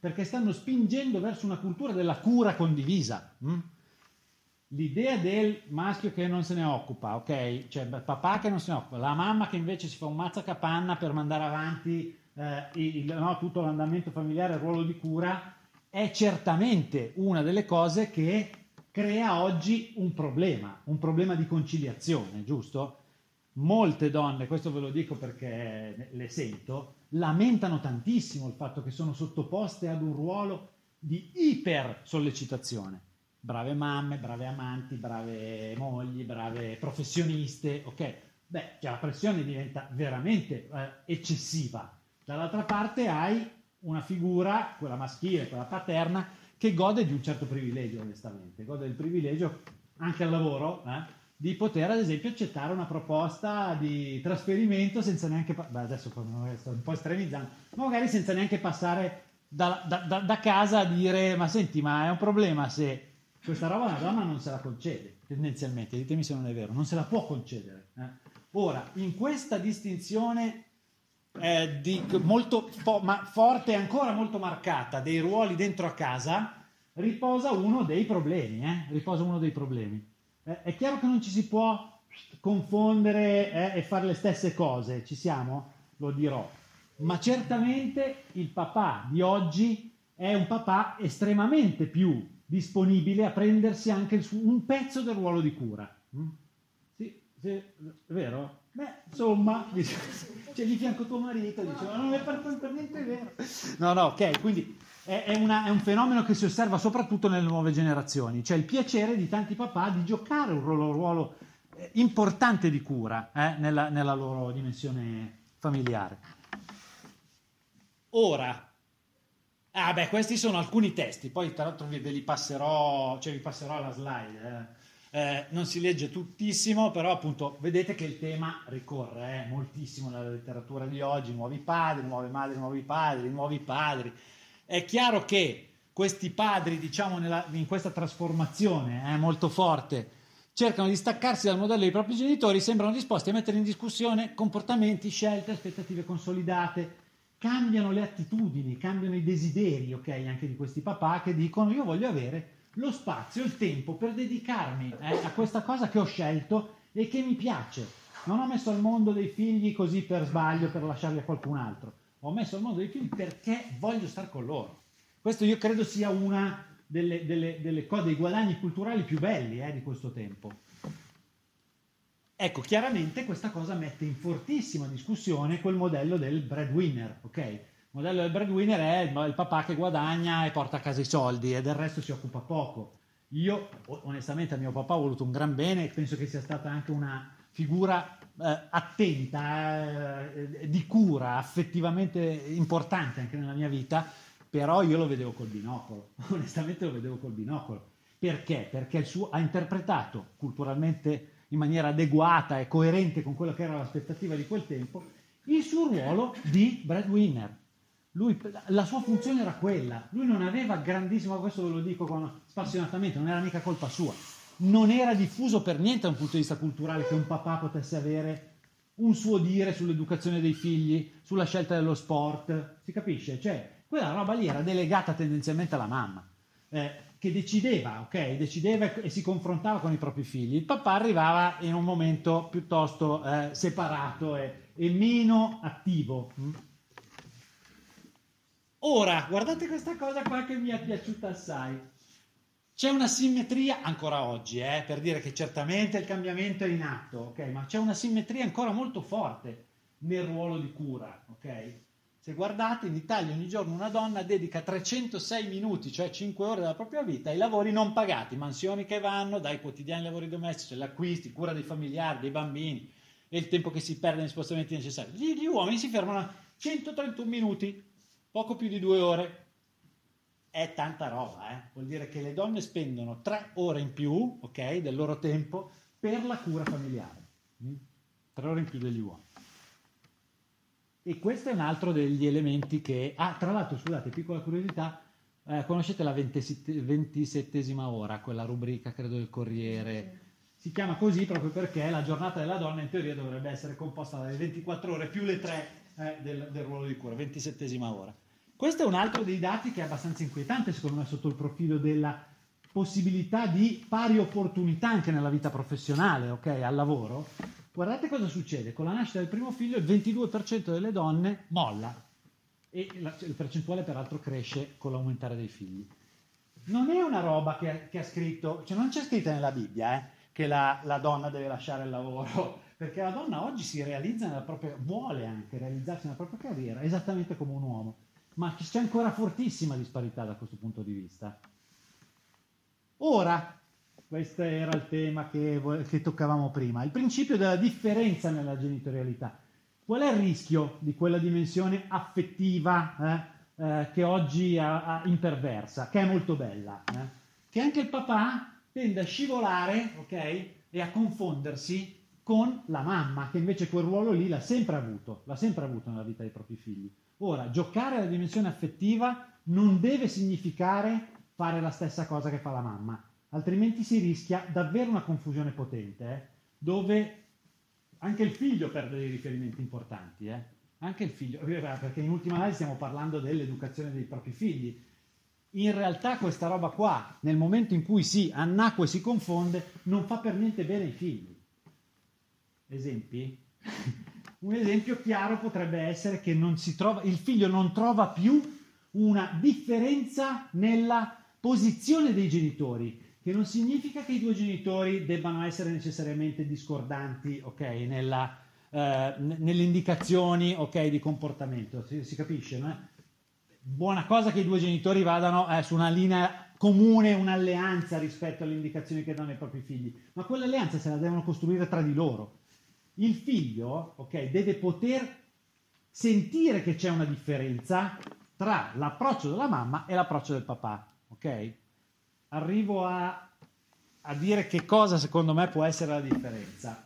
perché stanno spingendo verso una cultura della cura condivisa. Hm? L'idea del maschio che non se ne occupa, ok? Cioè papà che non se ne occupa, la mamma che invece si fa un mazzacapanna per mandare avanti eh, il, no, tutto l'andamento familiare, il ruolo di cura, è certamente una delle cose che crea oggi un problema, un problema di conciliazione, giusto? Molte donne, questo ve lo dico perché le sento, lamentano tantissimo il fatto che sono sottoposte ad un ruolo di iper sollecitazione. Brave mamme, brave amanti, brave mogli, brave professioniste, ok? Beh, cioè la pressione diventa veramente eh, eccessiva. Dall'altra parte hai una figura, quella maschile, quella paterna, che gode di un certo privilegio, onestamente. Gode del privilegio, anche al lavoro, eh, di poter, ad esempio, accettare una proposta di trasferimento senza neanche... Pa- beh, adesso sto un po' estremizzando, ma magari senza neanche passare da, da, da, da casa a dire ma senti, ma è un problema se... Questa roba una donna non se la concede, tendenzialmente, ditemi se non è vero, non se la può concedere. Eh. Ora, in questa distinzione eh, di, molto fo- ma forte e ancora molto marcata dei ruoli dentro a casa, riposa uno dei problemi. Eh, riposa uno dei problemi. Eh, è chiaro che non ci si può confondere eh, e fare le stesse cose, ci siamo? Lo dirò. Ma certamente il papà di oggi è un papà estremamente più disponibile a prendersi anche il su- un pezzo del ruolo di cura. Mm? Sì, sì, è vero? Beh, insomma, dice, c'è di fianco tuo marito, dice, ma non è per, per niente vero. No, no, ok, quindi è, è, una, è un fenomeno che si osserva soprattutto nelle nuove generazioni. C'è il piacere di tanti papà di giocare un ruolo, un ruolo eh, importante di cura eh, nella, nella loro dimensione familiare. Ora, ah beh, questi sono alcuni testi, poi tra l'altro ve li passerò, cioè vi passerò la slide. Eh. Eh, non si legge tuttissimo, però appunto vedete che il tema ricorre eh, moltissimo nella letteratura di oggi, nuovi padri, nuove madri, nuovi padri, nuovi padri. È chiaro che questi padri, diciamo, nella, in questa trasformazione eh, molto forte, cercano di staccarsi dal modello dei propri genitori, sembrano disposti a mettere in discussione comportamenti, scelte, aspettative consolidate. Cambiano le attitudini, cambiano i desideri, ok, anche di questi papà che dicono io voglio avere lo spazio, il tempo per dedicarmi eh, a questa cosa che ho scelto e che mi piace. Non ho messo al mondo dei figli così per sbaglio, per lasciarli a qualcun altro. Ho messo al mondo dei figli perché voglio star con loro. Questo io credo sia una delle, delle, delle cose, dei guadagni culturali più belli eh, di questo tempo. Ecco, chiaramente questa cosa mette in fortissima discussione quel modello del breadwinner, ok? Il modello del breadwinner è il, il papà che guadagna e porta a casa i soldi e del resto si occupa poco. Io, onestamente, a mio papà ho voluto un gran bene e penso che sia stata anche una figura eh, attenta, eh, di cura, affettivamente importante anche nella mia vita, però io lo vedevo col binocolo, onestamente lo vedevo col binocolo. Perché? Perché il suo, ha interpretato culturalmente in maniera adeguata e coerente con quello che era l'aspettativa di quel tempo, il suo ruolo di breadwinner. Lui, la sua funzione era quella, lui non aveva grandissimo, questo ve lo dico con, spassionatamente, non era mica colpa sua, non era diffuso per niente da un punto di vista culturale che un papà potesse avere un suo dire sull'educazione dei figli, sulla scelta dello sport, si capisce? Cioè, quella roba lì era delegata tendenzialmente alla mamma. Eh, che decideva, ok? Decideva e si confrontava con i propri figli. Il papà arrivava in un momento piuttosto eh, separato e, e meno attivo. Ora, guardate questa cosa qua che mi è piaciuta assai. C'è una simmetria ancora oggi, eh, per dire che certamente il cambiamento è in atto, ok? Ma c'è una simmetria ancora molto forte nel ruolo di cura, ok? Se guardate, in Italia ogni giorno una donna dedica trecentosei minuti, cioè cinque ore della propria vita, ai lavori non pagati, mansioni che vanno, dai quotidiani lavori domestici, gli acquisti, cura dei familiari, dei bambini e il tempo che si perde negli spostamenti necessari. Gli, gli uomini si fermano a centotrentuno minuti, poco più di due ore. È tanta roba, eh? Vuol dire che le donne spendono tre ore in più, ok, del loro tempo per la cura familiare. Tre ore in più degli uomini. E questo è un altro degli elementi che... Ah, tra l'altro, scusate, piccola curiosità, eh, conoscete la ventisettesima ora, quella rubrica, credo, del Corriere? Si chiama così proprio perché la giornata della donna in teoria dovrebbe essere composta dalle ventiquattro ore più le tre eh, del, del ruolo di cura, ventisettesima ora. questo è un altro dei dati che è abbastanza inquietante secondo me sotto il profilo della possibilità di pari opportunità anche nella vita professionale, ok, al lavoro. Guardate cosa succede, con la nascita del primo figlio il ventidue per cento delle donne molla e la, il percentuale peraltro cresce con l'aumentare dei figli. Non è una roba che, che ha scritto, cioè non c'è scritta nella Bibbia eh, che la, la donna deve lasciare il lavoro, perché la donna oggi si realizza nella propria, vuole anche realizzarsi nella propria carriera, esattamente come un uomo, ma c'è ancora fortissima disparità da questo punto di vista. Ora, questo era il tema che, che toccavamo prima, il principio della differenza nella genitorialità. Qual è il rischio di quella dimensione affettiva eh, eh, che oggi ha, ha imperversa, che è molto bella? Eh? Che anche il papà tende a scivolare, ok, e a confondersi con la mamma, che invece quel ruolo lì l'ha sempre avuto, l'ha sempre avuto nella vita dei propri figli. Ora, giocare alla dimensione affettiva non deve significare fare la stessa cosa che fa la mamma, altrimenti si rischia davvero una confusione potente, eh, dove anche il figlio perde dei riferimenti importanti, eh. Anche il figlio, perché in ultima analisi stiamo parlando dell'educazione dei propri figli. In realtà questa roba qua, nel momento in cui si annacqua e si confonde, non fa per niente bene ai figli. Esempi? Un esempio chiaro potrebbe essere che non si trova, il figlio non trova più una differenza nella posizione dei genitori, che non significa che i due genitori debbano essere necessariamente discordanti, ok, nella, eh, nelle indicazioni, ok, di comportamento, si, si capisce, no? Buona cosa che i due genitori vadano eh, su una linea comune, un'alleanza rispetto alle indicazioni che danno ai propri figli, ma quell'alleanza se la devono costruire tra di loro. Il figlio, ok, deve poter sentire che c'è una differenza tra l'approccio della mamma e l'approccio del papà. Ok? Arrivo a, a dire che cosa secondo me può essere la differenza.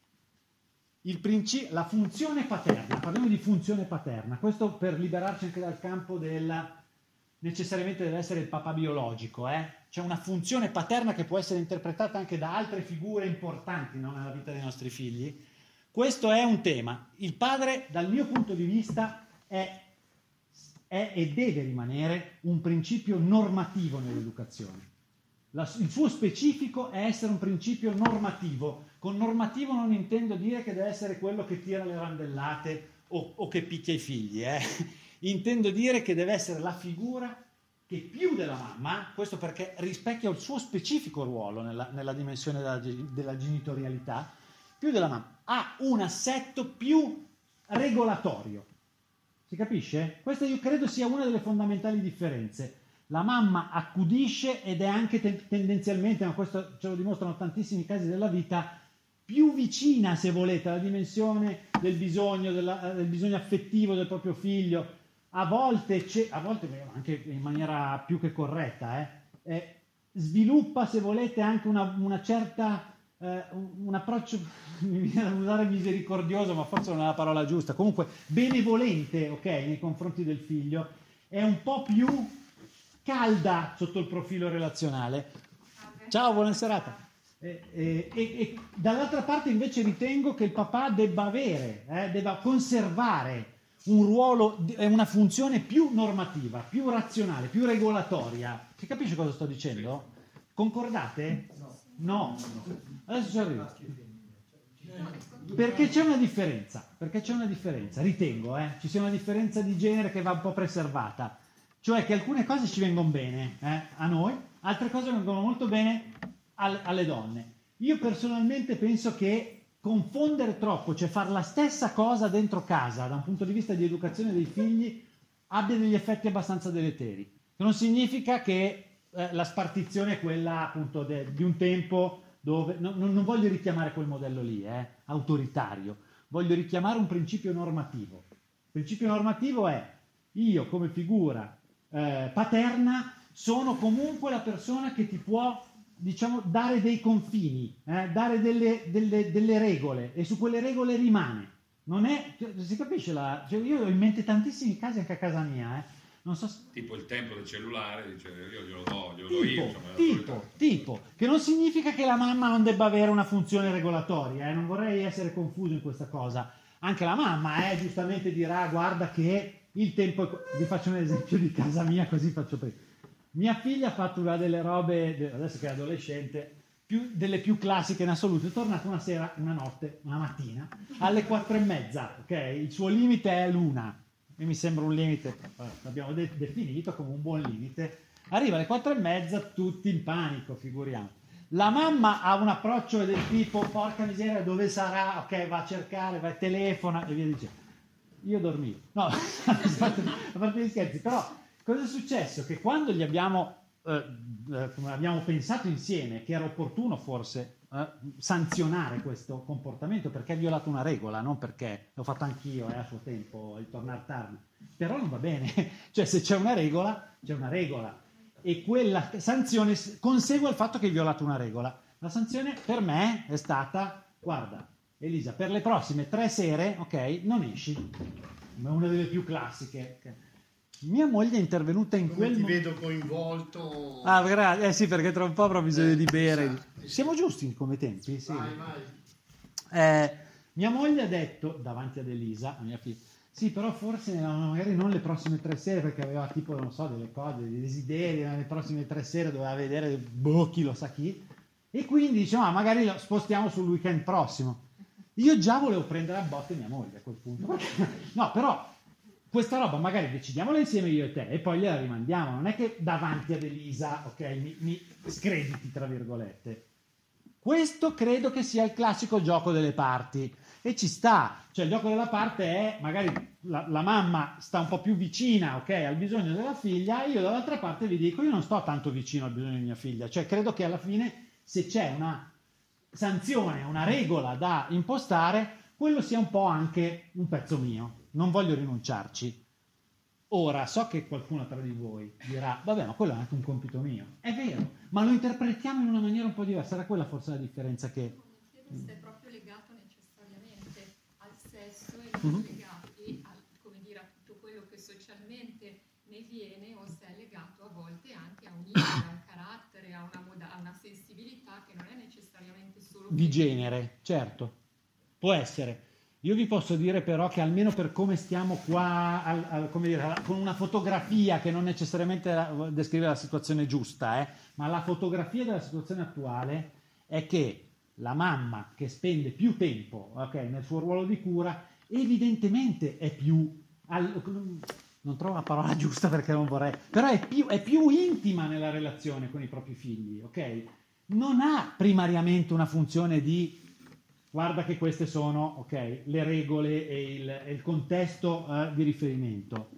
Il principio, la funzione paterna, parliamo di funzione paterna, questo per liberarci anche dal campo del necessariamente deve essere il papà biologico, eh? C'è una funzione paterna che può essere interpretata anche da altre figure importanti, no, nella vita dei nostri figli. Questo è un tema. Il padre, dal mio punto di vista, è è e deve rimanere un principio normativo nell'educazione. La, il suo specifico è essere un principio normativo. Con normativo non intendo dire che deve essere quello che tira le randellate o, o che picchia i figli. Eh. Intendo dire che deve essere la figura che più della mamma, questo perché rispecchia il suo specifico ruolo nella, nella dimensione della, della genitorialità, più della mamma, ha un assetto più regolatorio. Si capisce? Questa io credo sia una delle fondamentali differenze. La mamma accudisce ed è anche te- tendenzialmente, ma questo ce lo dimostrano tantissimi casi della vita, più vicina, se volete, alla dimensione del bisogno, della, del bisogno affettivo del proprio figlio. A volte, c'è, a volte anche in maniera più che corretta, eh, eh, sviluppa, se volete, anche una, una certa... Uh, un approccio, mi viene da usare misericordioso, ma forse non è la parola giusta, comunque benevolente, ok, nei confronti del figlio, è un po' più calda sotto il profilo relazionale. Ciao, buona serata. E, e, e, e dall'altra parte invece ritengo che il papà debba avere, eh, debba conservare un ruolo, una funzione più normativa, più razionale, più regolatoria. Si capisce cosa sto dicendo? Concordate? No. Adesso ci arrivo. Perché c'è una differenza, perché c'è una differenza, ritengo, eh, ci sia una differenza di genere che va un po' preservata, cioè che alcune cose ci vengono bene eh, a noi, altre cose vengono molto bene al, alle donne. Io personalmente penso che confondere troppo, cioè fare la stessa cosa dentro casa da un punto di vista di educazione dei figli, abbia degli effetti abbastanza deleteri, che non significa che eh, la spartizione è quella appunto de, di un tempo dove no, non voglio richiamare quel modello lì, eh, autoritario, voglio richiamare un principio normativo. Il principio normativo è: io come figura eh, paterna sono comunque la persona che ti può, diciamo, dare dei confini, eh, dare delle, delle, delle regole, e su quelle regole rimane. Non è, cioè, si capisce la, cioè io ho in mente tantissimi casi anche a casa mia, eh. Non so se... tipo il tempo del cellulare, dice io glielo do, glielo do tipo, io, insomma, tipo, tipo, che non significa che la mamma non debba avere una funzione regolatoria, eh? Non vorrei essere confuso in questa cosa. Anche la mamma eh, giustamente dirà: guarda che il tempo, vi faccio un esempio di casa mia così faccio prima. Mia figlia ha fatto una delle robe, adesso che è adolescente, più, delle più classiche in assoluto, è tornata una sera, una notte, una mattina, alle quattro e mezza, ok? Il suo limite è l'una, e mi sembra un limite, l'abbiamo de- definito come un buon limite, arriva alle quattro e mezza tutti in panico, figuriamo. La mamma ha un approccio del tipo, porca miseria, dove sarà? Ok, va a cercare, va a telefona e via dicendo. Io dormivo. No, a parte, a parte gli scherzi, però cosa è successo? Che quando gli abbiamo, eh, eh, come abbiamo pensato insieme, che era opportuno forse eh, sanzionare questo comportamento perché ha violato una regola, non perché l'ho fatto anch'io eh, a suo tempo, il tornare tardi. Però non va bene, cioè se c'è una regola, c'è una regola. E quella sanzione consegue il fatto che hai violato una regola. La sanzione per me è stata, guarda, Elisa, per le prossime tre sere, ok, non esci. È una delle più classiche. Mia moglie è intervenuta in Come quel ti momento. vedo coinvolto. Ah, grazie. Eh sì, perché tra un po' avrò bisogno Eh, di bere. esatto. Siamo giusti come tempi? Sì. Vai, vai. Eh, mia moglie ha detto davanti ad Elisa, a mia figlia, sì, però forse magari non le prossime tre sere, perché aveva tipo, non so, delle cose, dei desideri, le prossime tre sere doveva vedere, boh, chi lo sa chi, e quindi diciamo, ah, magari lo spostiamo sul weekend prossimo. Io già volevo prendere a botte mia moglie a quel punto. No, però questa roba magari decidiamola insieme io e te e poi gliela rimandiamo, non è che davanti ad Elisa, ok, mi, mi screditi, tra virgolette. Questo credo che sia il classico gioco delle parti. E ci sta, cioè il gioco della parte è magari la, la mamma sta un po' più vicina, ok, al bisogno della figlia, io dall'altra parte vi dico io non sto tanto vicino al bisogno di mia figlia, cioè credo che alla fine se c'è una sanzione, una regola da impostare, quello sia un po' anche un pezzo mio, non voglio rinunciarci. Ora so che qualcuno tra di voi dirà vabbè, ma quello è anche un compito mio, è vero, ma lo interpretiamo in una maniera un po' diversa, era quella forse la differenza che se è proprio legato necessariamente al sesso e Mhm. legati a, come dire, a tutto quello che socialmente ne viene, o se è legato a volte anche a un'idea, a un carattere, a una, moda- a una sensibilità che non è necessariamente solo di femminile. genere, certo, può essere. Io vi posso dire però che almeno per come stiamo qua, al, al, come dire, con una fotografia che non necessariamente la- descrive la situazione giusta, eh, ma la fotografia della situazione attuale è che la mamma che spende più tempo, ok, nel suo ruolo di cura, evidentemente è più, al, non trovo la parola giusta perché non vorrei, però è più, è più intima nella relazione con i propri figli, ok? Non ha primariamente una funzione di guarda che queste sono, ok, le regole e il, e il contesto eh, di riferimento.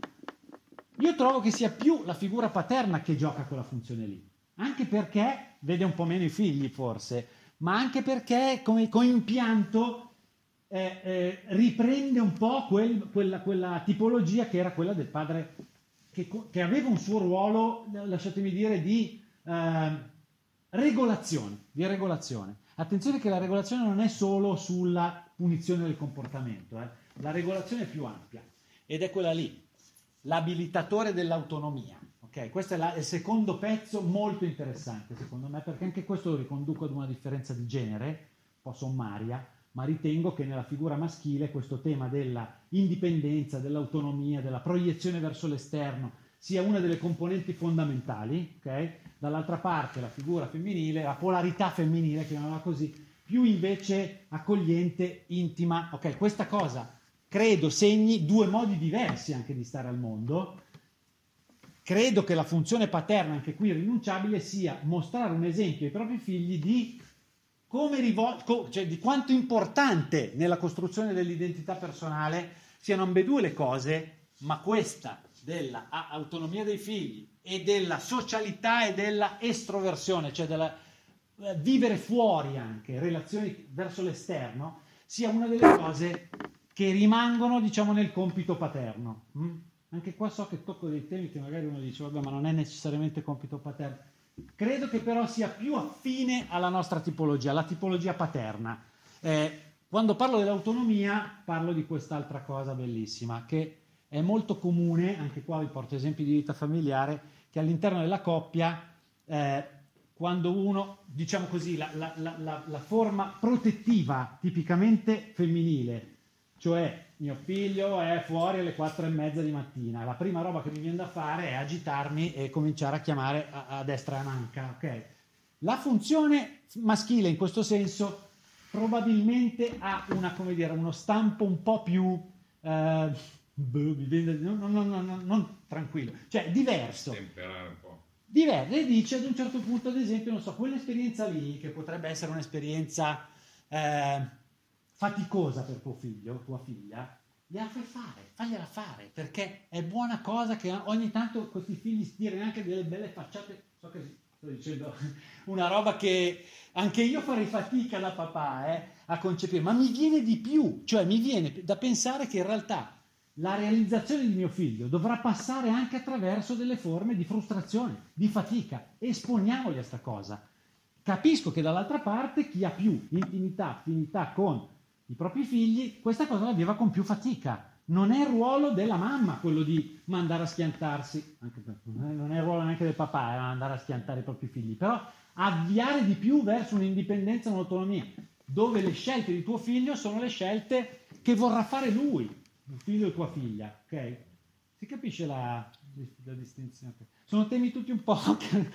Io trovo che sia più la figura paterna che gioca quella funzione lì, anche perché vede un po' meno i figli forse, ma anche perché come impianto eh, eh, riprende un po' quel, quella, quella tipologia che era quella del padre che, che aveva un suo ruolo, lasciatemi dire, di eh, regolazione, di regolazione. Attenzione che la regolazione non è solo sulla punizione del comportamento, eh. La regolazione è più ampia ed è quella lì, l'abilitatore dell'autonomia. Okay? Questo è la, il secondo pezzo molto interessante secondo me, perché anche questo lo riconduco ad una differenza di genere, un po' sommaria, ma ritengo che nella figura maschile questo tema della indipendenza, dell'autonomia, della proiezione verso l'esterno sia una delle componenti fondamentali, ok? Dall'altra parte la figura femminile, la polarità femminile, chiamiamola così, più invece accogliente, intima. Ok, questa cosa credo segni due modi diversi anche di stare al mondo. Credo che la funzione paterna, anche qui irrinunciabile, sia mostrare un esempio ai propri figli di come rivol- co- cioè di quanto importante nella costruzione dell'identità personale siano ambedue le cose, ma questa dell'autonomia dei figli e della socialità e della estroversione, cioè della eh, vivere fuori anche, relazioni verso l'esterno, sia una delle cose che rimangono, diciamo, nel compito paterno. Mm? Anche qua so che tocco dei temi che magari uno dice, vabbè, ma non è necessariamente compito paterno. Credo che però sia più affine alla nostra tipologia, la tipologia paterna. Eh, quando parlo dell'autonomia parlo di quest'altra cosa bellissima, che è molto comune, anche qua vi porto esempi di vita familiare, che all'interno della coppia, eh, quando uno, diciamo così, la, la, la, la forma protettiva tipicamente femminile, cioè mio figlio è fuori alle quattro e mezza di mattina, la prima roba che mi viene da fare è agitarmi e cominciare a chiamare a, a destra e a manca, ok? La funzione maschile in questo senso probabilmente ha una, come dire, uno stampo un po' più eh, mi viene da- non, non, non, non, non tranquillo, cioè diverso. Temperare un po'. Diverso, e dice ad un certo punto, ad esempio, non so, quell'esperienza lì, che potrebbe essere un'esperienza eh, faticosa per tuo figlio, tua figlia, gliela fai fare, fagliela fare, perché è buona cosa che ogni tanto questi figli stirano anche delle belle facciate. So che sto dicendo una roba che anche io farei fatica da papà eh, a concepire, ma mi viene di più, cioè mi viene da pensare che in realtà la realizzazione di mio figlio dovrà passare anche attraverso delle forme di frustrazione, di fatica. Esponiamoli a sta cosa. Capisco che dall'altra parte chi ha più intimità, affinità con i propri figli, questa cosa la viva con più fatica. Non è il ruolo della mamma quello di mandare a schiantarsi, anche per, non è il ruolo neanche del papà eh, andare a schiantare i propri figli, però avviare di più verso un'indipendenza e un'autonomia, dove le scelte di tuo figlio sono le scelte che vorrà fare lui, il figlio o tua figlia, ok? Si capisce la, la distinzione? Sono temi tutti un po',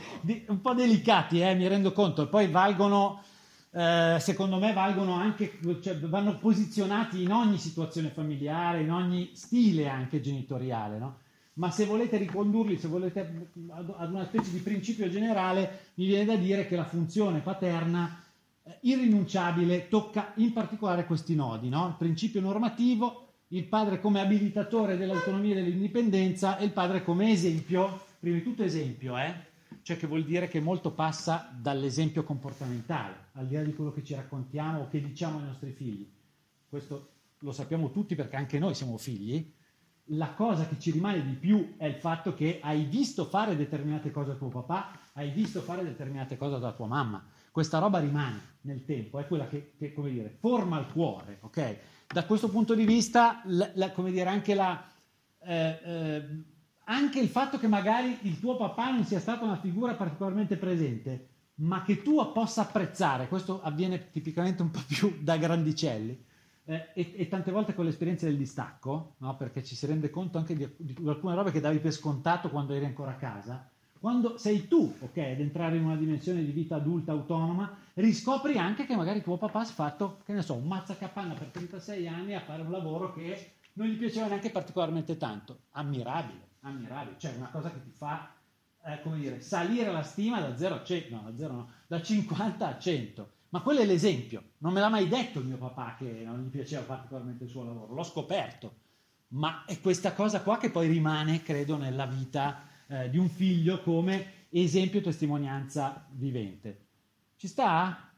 un po' delicati, eh, mi rendo conto, e poi valgono, eh, secondo me valgono anche, cioè vanno posizionati in ogni situazione familiare, in ogni stile anche genitoriale, no? Ma se volete ricondurli, se volete ad ad una specie di principio generale, mi viene da dire che la funzione paterna eh, irrinunciabile tocca in particolare questi nodi, no? Il principio normativo, il padre come abilitatore dell'autonomia e dell'indipendenza e il padre come esempio, prima di tutto esempio, eh? Cioè che vuol dire che molto passa dall'esempio comportamentale, al di là di quello che ci raccontiamo o che diciamo ai nostri figli. Questo lo sappiamo tutti perché anche noi siamo figli. La cosa che ci rimane di più è il fatto che hai visto fare determinate cose a tuo papà, hai visto fare determinate cose da tua mamma. Questa roba rimane nel tempo, è quella che, che come dire, forma il cuore, ok? Da questo punto di vista, la, la, come dire, anche, la, eh, eh, anche il fatto che magari il tuo papà non sia stata una figura particolarmente presente, ma che tu possa apprezzare, questo avviene tipicamente un po' più da grandicelli, eh, e, e tante volte con l'esperienza del distacco, no? Perché ci si rende conto anche di, di alcune robe che davi per scontato quando eri ancora a casa. Quando sei tu, ok, ad entrare in una dimensione di vita adulta autonoma, riscopri anche che magari tuo papà si è fatto, che ne so, un mazzacapanna per trentasei anni a fare un lavoro che non gli piaceva neanche particolarmente tanto. Ammirabile, ammirabile, cioè una cosa che ti fa, eh, come dire, salire la stima da zero a cento, no, da zero no, da cinquanta a cento. Ma quello è l'esempio. Non me l'ha mai detto il mio papà che non gli piaceva particolarmente il suo lavoro, l'ho scoperto. Ma è questa cosa qua che poi rimane, credo, nella vita Eh, di un figlio come esempio e testimonianza vivente. Ci sta?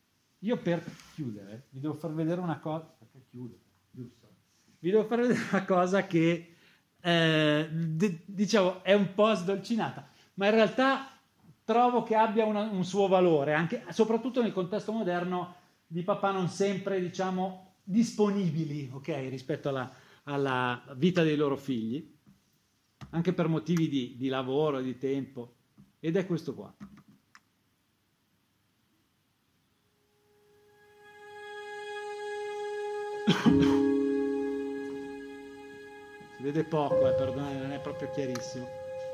Io per chiudere vi devo far vedere una cosa, perché chiudo, giusto? Vi devo far vedere una cosa che eh, d- diciamo è un po' sdolcinata, ma in realtà trovo che abbia una, un suo valore, anche, soprattutto nel contesto moderno di papà non sempre, diciamo, disponibili, ok, rispetto alla, alla vita dei loro figli, anche per motivi di, di lavoro, di tempo, ed è questo qua. Si vede poco, eh, perdonate, non è proprio chiarissimo.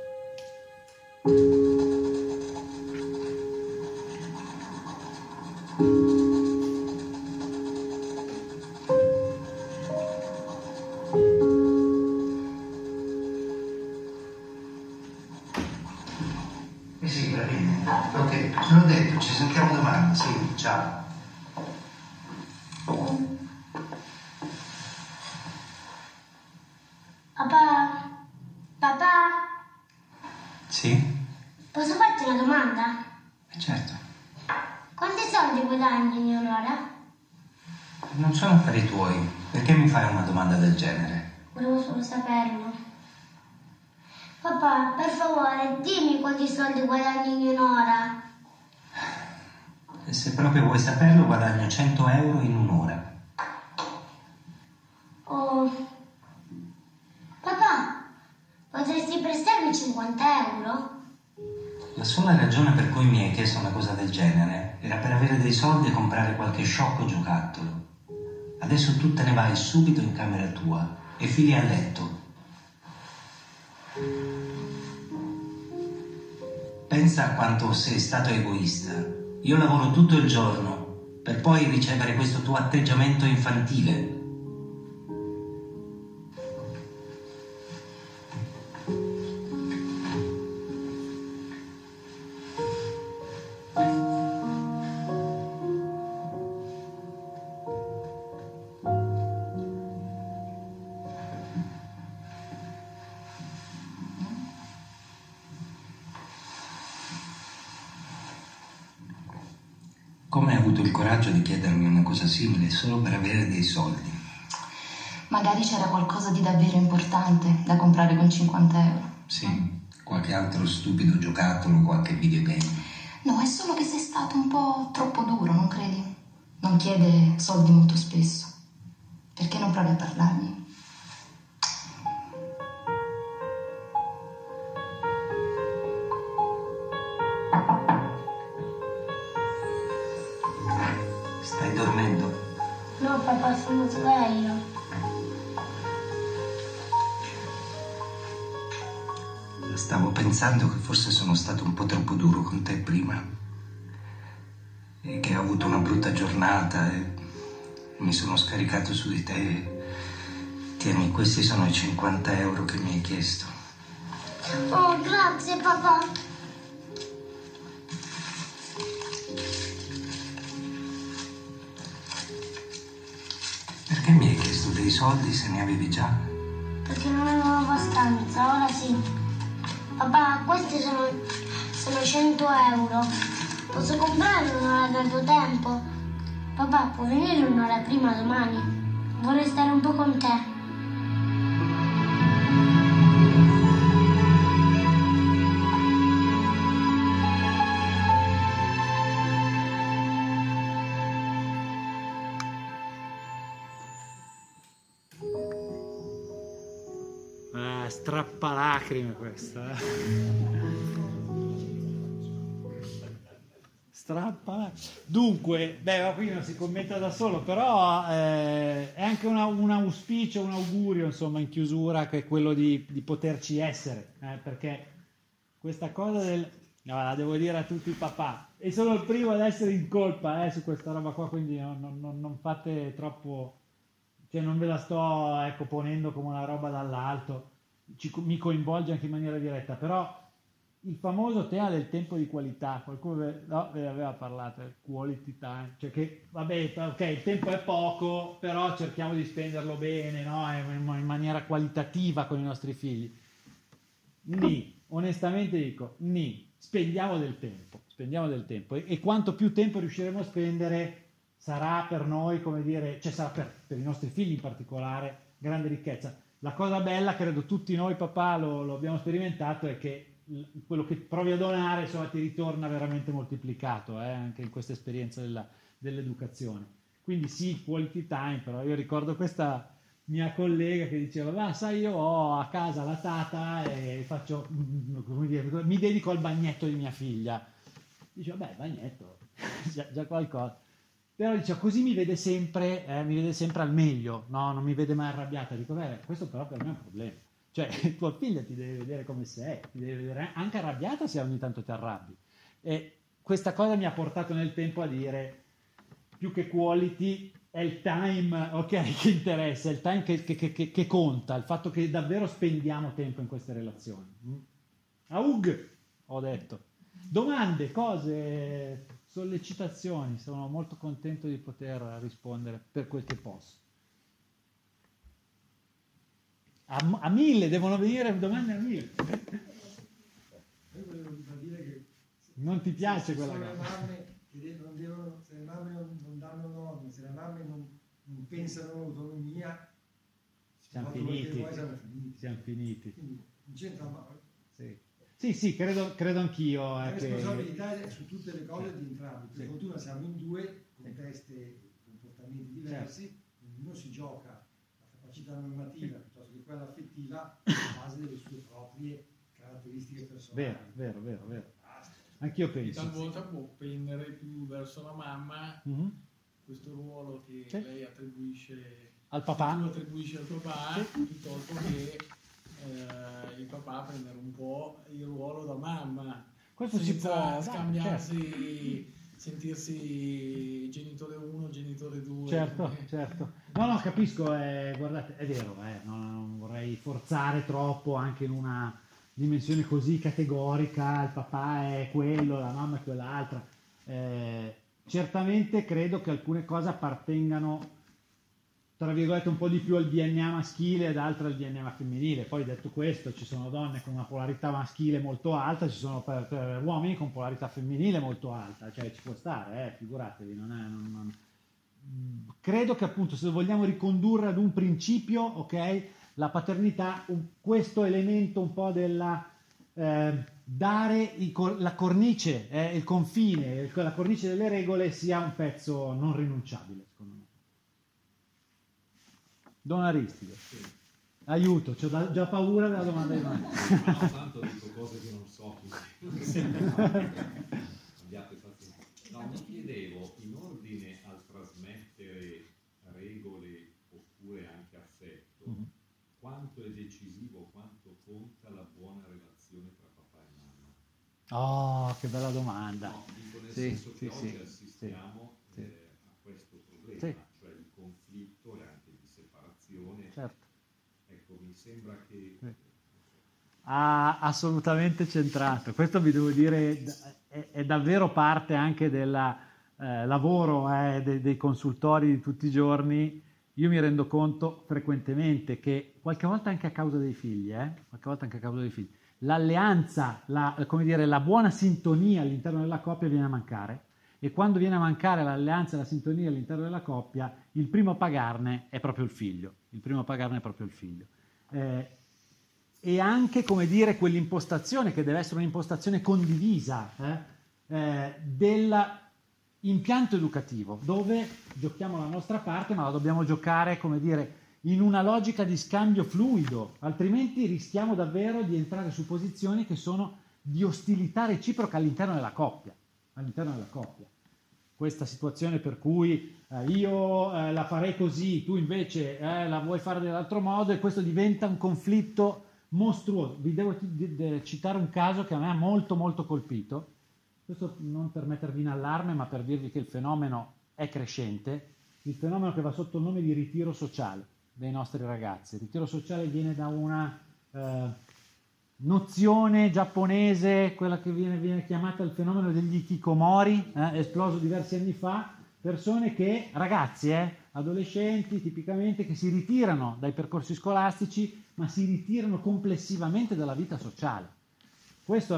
Sì, bravissimo. Ok, l'ho detto, ci sentiamo domani. Sì, ciao. Papà? Papà? Sì? Posso farti una domanda? Eh, certo. Quanti soldi guadagni in un'ora? Non sono affari tuoi. Perché mi fai una domanda del genere? Volevo solo saperlo. Papà, per favore, dimmi quanti soldi guadagni in un'ora. E se proprio vuoi saperlo, guadagno cento euro in un'ora. Oh. Papà, potresti prestarmi cinquanta euro? La sola ragione per cui mi hai chiesto una cosa del genere era per avere dei soldi e comprare qualche sciocco giocattolo. Adesso tu te ne vai subito in camera tua e fili a letto. Pensa a quanto sei stato egoista. Io lavoro tutto il giorno per poi ricevere questo tuo atteggiamento infantile. Come hai avuto il coraggio di chiedermi una cosa simile solo per avere dei soldi? Magari c'era qualcosa di davvero importante da comprare con cinquanta euro. Sì, qualche altro stupido giocattolo, qualche videogame. No, è solo che sei stato un po' troppo duro, non credi? Non chiede soldi molto spesso. Perché non provi a parlargli? Stai dormendo? No, papà, sono sveglio. Stavo pensando che forse sono stato un po' troppo duro con te prima e che ho avuto una brutta giornata e mi sono scaricato su di te. Tieni, questi sono i cinquanta euro che mi hai chiesto. Oh, grazie, papà. Perché mi hai chiesto dei soldi se ne avevi già? Perché non avevo abbastanza, ora sì. Papà, questi sono, sono cento euro. Posso comprare un'ora del tuo tempo? Papà, può venire un'ora prima domani? Vorrei stare un po' con te. Ah, strappalacrime questa. Eh. Strappa. Dunque, beh, ma qui non si commenta da solo, però eh, è anche una, un auspicio, un augurio, insomma, in chiusura, che è quello di, di poterci essere, eh, perché questa cosa del... No, la devo dire a tutti i papà, e sono il primo ad essere in colpa eh, su questa roba qua, quindi non, non, non fate troppo... Cioè non ve la sto ecco, ponendo come una roba dall'alto, Ci, mi coinvolge anche in maniera diretta, però il famoso tema del tempo di qualità, qualcuno ve, no, ve ne aveva parlato, il quality time, cioè che vabbè, ok, il tempo è poco, però cerchiamo di spenderlo bene, no? in, in maniera qualitativa con i nostri figli. Ni, onestamente dico, ni, spendiamo del tempo, spendiamo del tempo e, e quanto più tempo riusciremo a spendere sarà per noi, come dire, cioè sarà per, per i nostri figli in particolare, grande ricchezza. La cosa bella, credo tutti noi papà lo, lo abbiamo sperimentato, è che quello che provi a donare insomma ti ritorna veramente moltiplicato eh, anche in questa esperienza della, dell'educazione. Quindi sì, quality time, però io ricordo questa mia collega che diceva, ma sai, io ho a casa la tata e faccio, come dire, mi dedico al bagnetto di mia figlia. Dice, vabbè, bagnetto, già, già qualcosa. Però dice, così mi vede sempre, eh, mi vede sempre al meglio, no? Non mi vede mai arrabbiata. Dico, beh, questo però per me è un problema. Cioè, tua figlia ti deve vedere come sei, ti deve vedere anche arrabbiata se ogni tanto ti arrabbi. E questa cosa mi ha portato nel tempo a dire, più che quality, è il time, ok, che interessa, è il time che, che, che, che conta, il fatto che davvero spendiamo tempo in queste relazioni. Aug, ho detto. Domande, cose, sollecitazioni, sono molto contento di poter rispondere per quel che posso. A, a mille, devono venire domande a mille. Io volevo dire che non ti piace quella cosa? cosa? Se le mamme, che non devono, se le mamme non, non danno nonni, se le mamme non, non pensano all'autonomia, siamo finiti. Vuoi, siamo finiti. Siamo finiti. Quindi non c'entra mai. Sì, sì, sì, credo, credo anch'io. La Eh, responsabilità che... è su tutte le cose di entrambi. Per sì. fortuna siamo in due, con teste e comportamenti diversi, certo. Ognuno si gioca la capacità normativa piuttosto che quella affettiva a base delle sue proprie caratteristiche personali. Vero, vero, vero, vero. Anch'io penso. Talvolta può pendere più verso la mamma mm-hmm. questo ruolo che sì. lei attribuisce al papà, tu attribuisci al papà, sì. piuttosto che eh, il papà prendere un po' il ruolo da mamma. Questo si può scambiarsi, certo. sentirsi genitore uno, genitore due. Certo, certo. No, no, capisco, eh, guardate, è vero, eh, non, non vorrei forzare troppo anche in una dimensione così categorica, il papà è quello, la mamma è quell'altra. Eh, certamente credo che alcune cose appartengano, tra virgolette, un po' di più al D N A maschile ed altre al D N A femminile. Poi detto questo, ci sono donne con una polarità maschile molto alta, ci sono per, per uomini con polarità femminile molto alta, cioè ci può stare, eh, figuratevi, non è... Non, non... Credo che appunto se vogliamo ricondurre ad un principio, ok, la paternità, un, questo elemento un po' della eh, dare i, la cornice, eh, il confine, la cornice delle regole sia un pezzo non rinunciabile, secondo me. Don Aristide, sì. Aiuto, ho da, già paura della domanda di Mario. Ma no, tanto dico cose che non so. No, mi chiedevo, in ordine al trasmettere regole oppure anche affetto, mm-hmm. quanto è decisivo, quanto conta la buona relazione tra papà e mamma? Oh, che bella domanda. No, dico nel sì, senso sì, che oggi sì, assistiamo sì. Eh, a questo problema, sì. cioè il conflitto e anche di separazione. Certo. Ecco, mi sembra che... Sì. Ah, assolutamente centrato. Questo vi devo dire è, è davvero parte anche del eh, lavoro eh, dei, dei consultori di tutti i giorni. Io mi rendo conto frequentemente che qualche volta anche a causa dei figli, eh, qualche volta anche a causa dei figli, l'alleanza, la, come dire, la buona sintonia all'interno della coppia viene a mancare, e quando viene a mancare l'alleanza e la sintonia all'interno della coppia, il primo a pagarne è proprio il figlio. Il primo a pagarne è proprio il figlio. Eh, e anche, come dire, quell'impostazione che deve essere un'impostazione condivisa eh, eh, dell'impianto educativo, dove giochiamo la nostra parte, ma la dobbiamo giocare, come dire, in una logica di scambio fluido, altrimenti rischiamo davvero di entrare su posizioni che sono di ostilità reciproca all'interno della coppia, all'interno della coppia. Questa situazione per cui eh, io eh, la farei così, tu invece eh, la vuoi fare nell'altro modo, e questo diventa un conflitto mostruoso. Vi devo d- d- citare un caso che a me ha molto molto colpito, questo non per mettervi in allarme, ma per dirvi che il fenomeno è crescente, il fenomeno che va sotto il nome di ritiro sociale dei nostri ragazzi. Il ritiro sociale viene da una eh, nozione giapponese, quella che viene, viene chiamata il fenomeno degli hikikomori, eh, esploso diversi anni fa, persone che, ragazzi, eh, adolescenti tipicamente, che si ritirano dai percorsi scolastici, ma si ritirano complessivamente dalla vita sociale. Questo,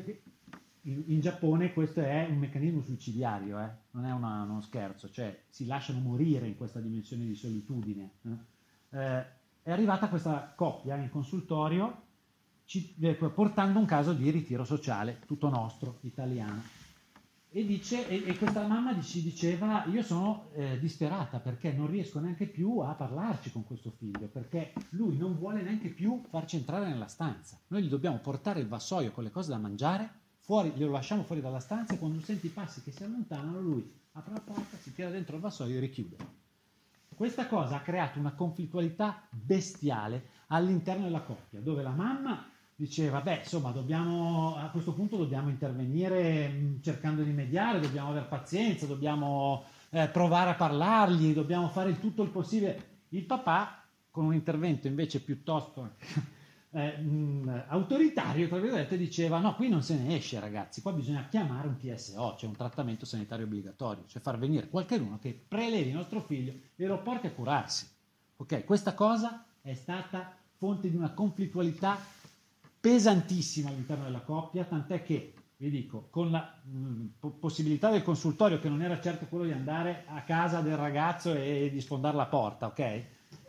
in, in Giappone questo è un meccanismo suicidiario, eh? Non è una, uno scherzo, cioè si lasciano morire in questa dimensione di solitudine. Eh? Eh, è arrivata questa coppia in consultorio ci, eh, portando un caso di ritiro sociale, tutto nostro, italiano. E, dice, e, e questa mamma ci diceva: io sono eh, disperata perché non riesco neanche più a parlarci con questo figlio, perché lui non vuole neanche più farci entrare nella stanza. Noi gli dobbiamo portare il vassoio con le cose da mangiare, fuori, glielo lasciamo fuori dalla stanza, e quando senti i passi che si allontanano lui apre la porta, si tira dentro il vassoio e richiude. Questa cosa ha creato una conflittualità bestiale all'interno della coppia, dove la mamma diceva: beh, insomma, dobbiamo, a questo punto dobbiamo intervenire mh, cercando di mediare, dobbiamo avere pazienza, dobbiamo eh, provare a parlargli, dobbiamo fare il tutto il possibile. Il papà, con un intervento invece piuttosto eh, mh, autoritario, tra virgolette, diceva: no, qui non se ne esce, ragazzi, qua bisogna chiamare un T S O, cioè un trattamento sanitario obbligatorio, cioè far venire qualcuno che prelevi il nostro figlio e lo porti a curarsi. Ok, questa cosa è stata fonte di una conflittualità pesantissima all'interno della coppia, tant'è che, vi dico, con la mh, possibilità del consultorio, che non era certo quello di andare a casa del ragazzo e di sfondare la porta, ok?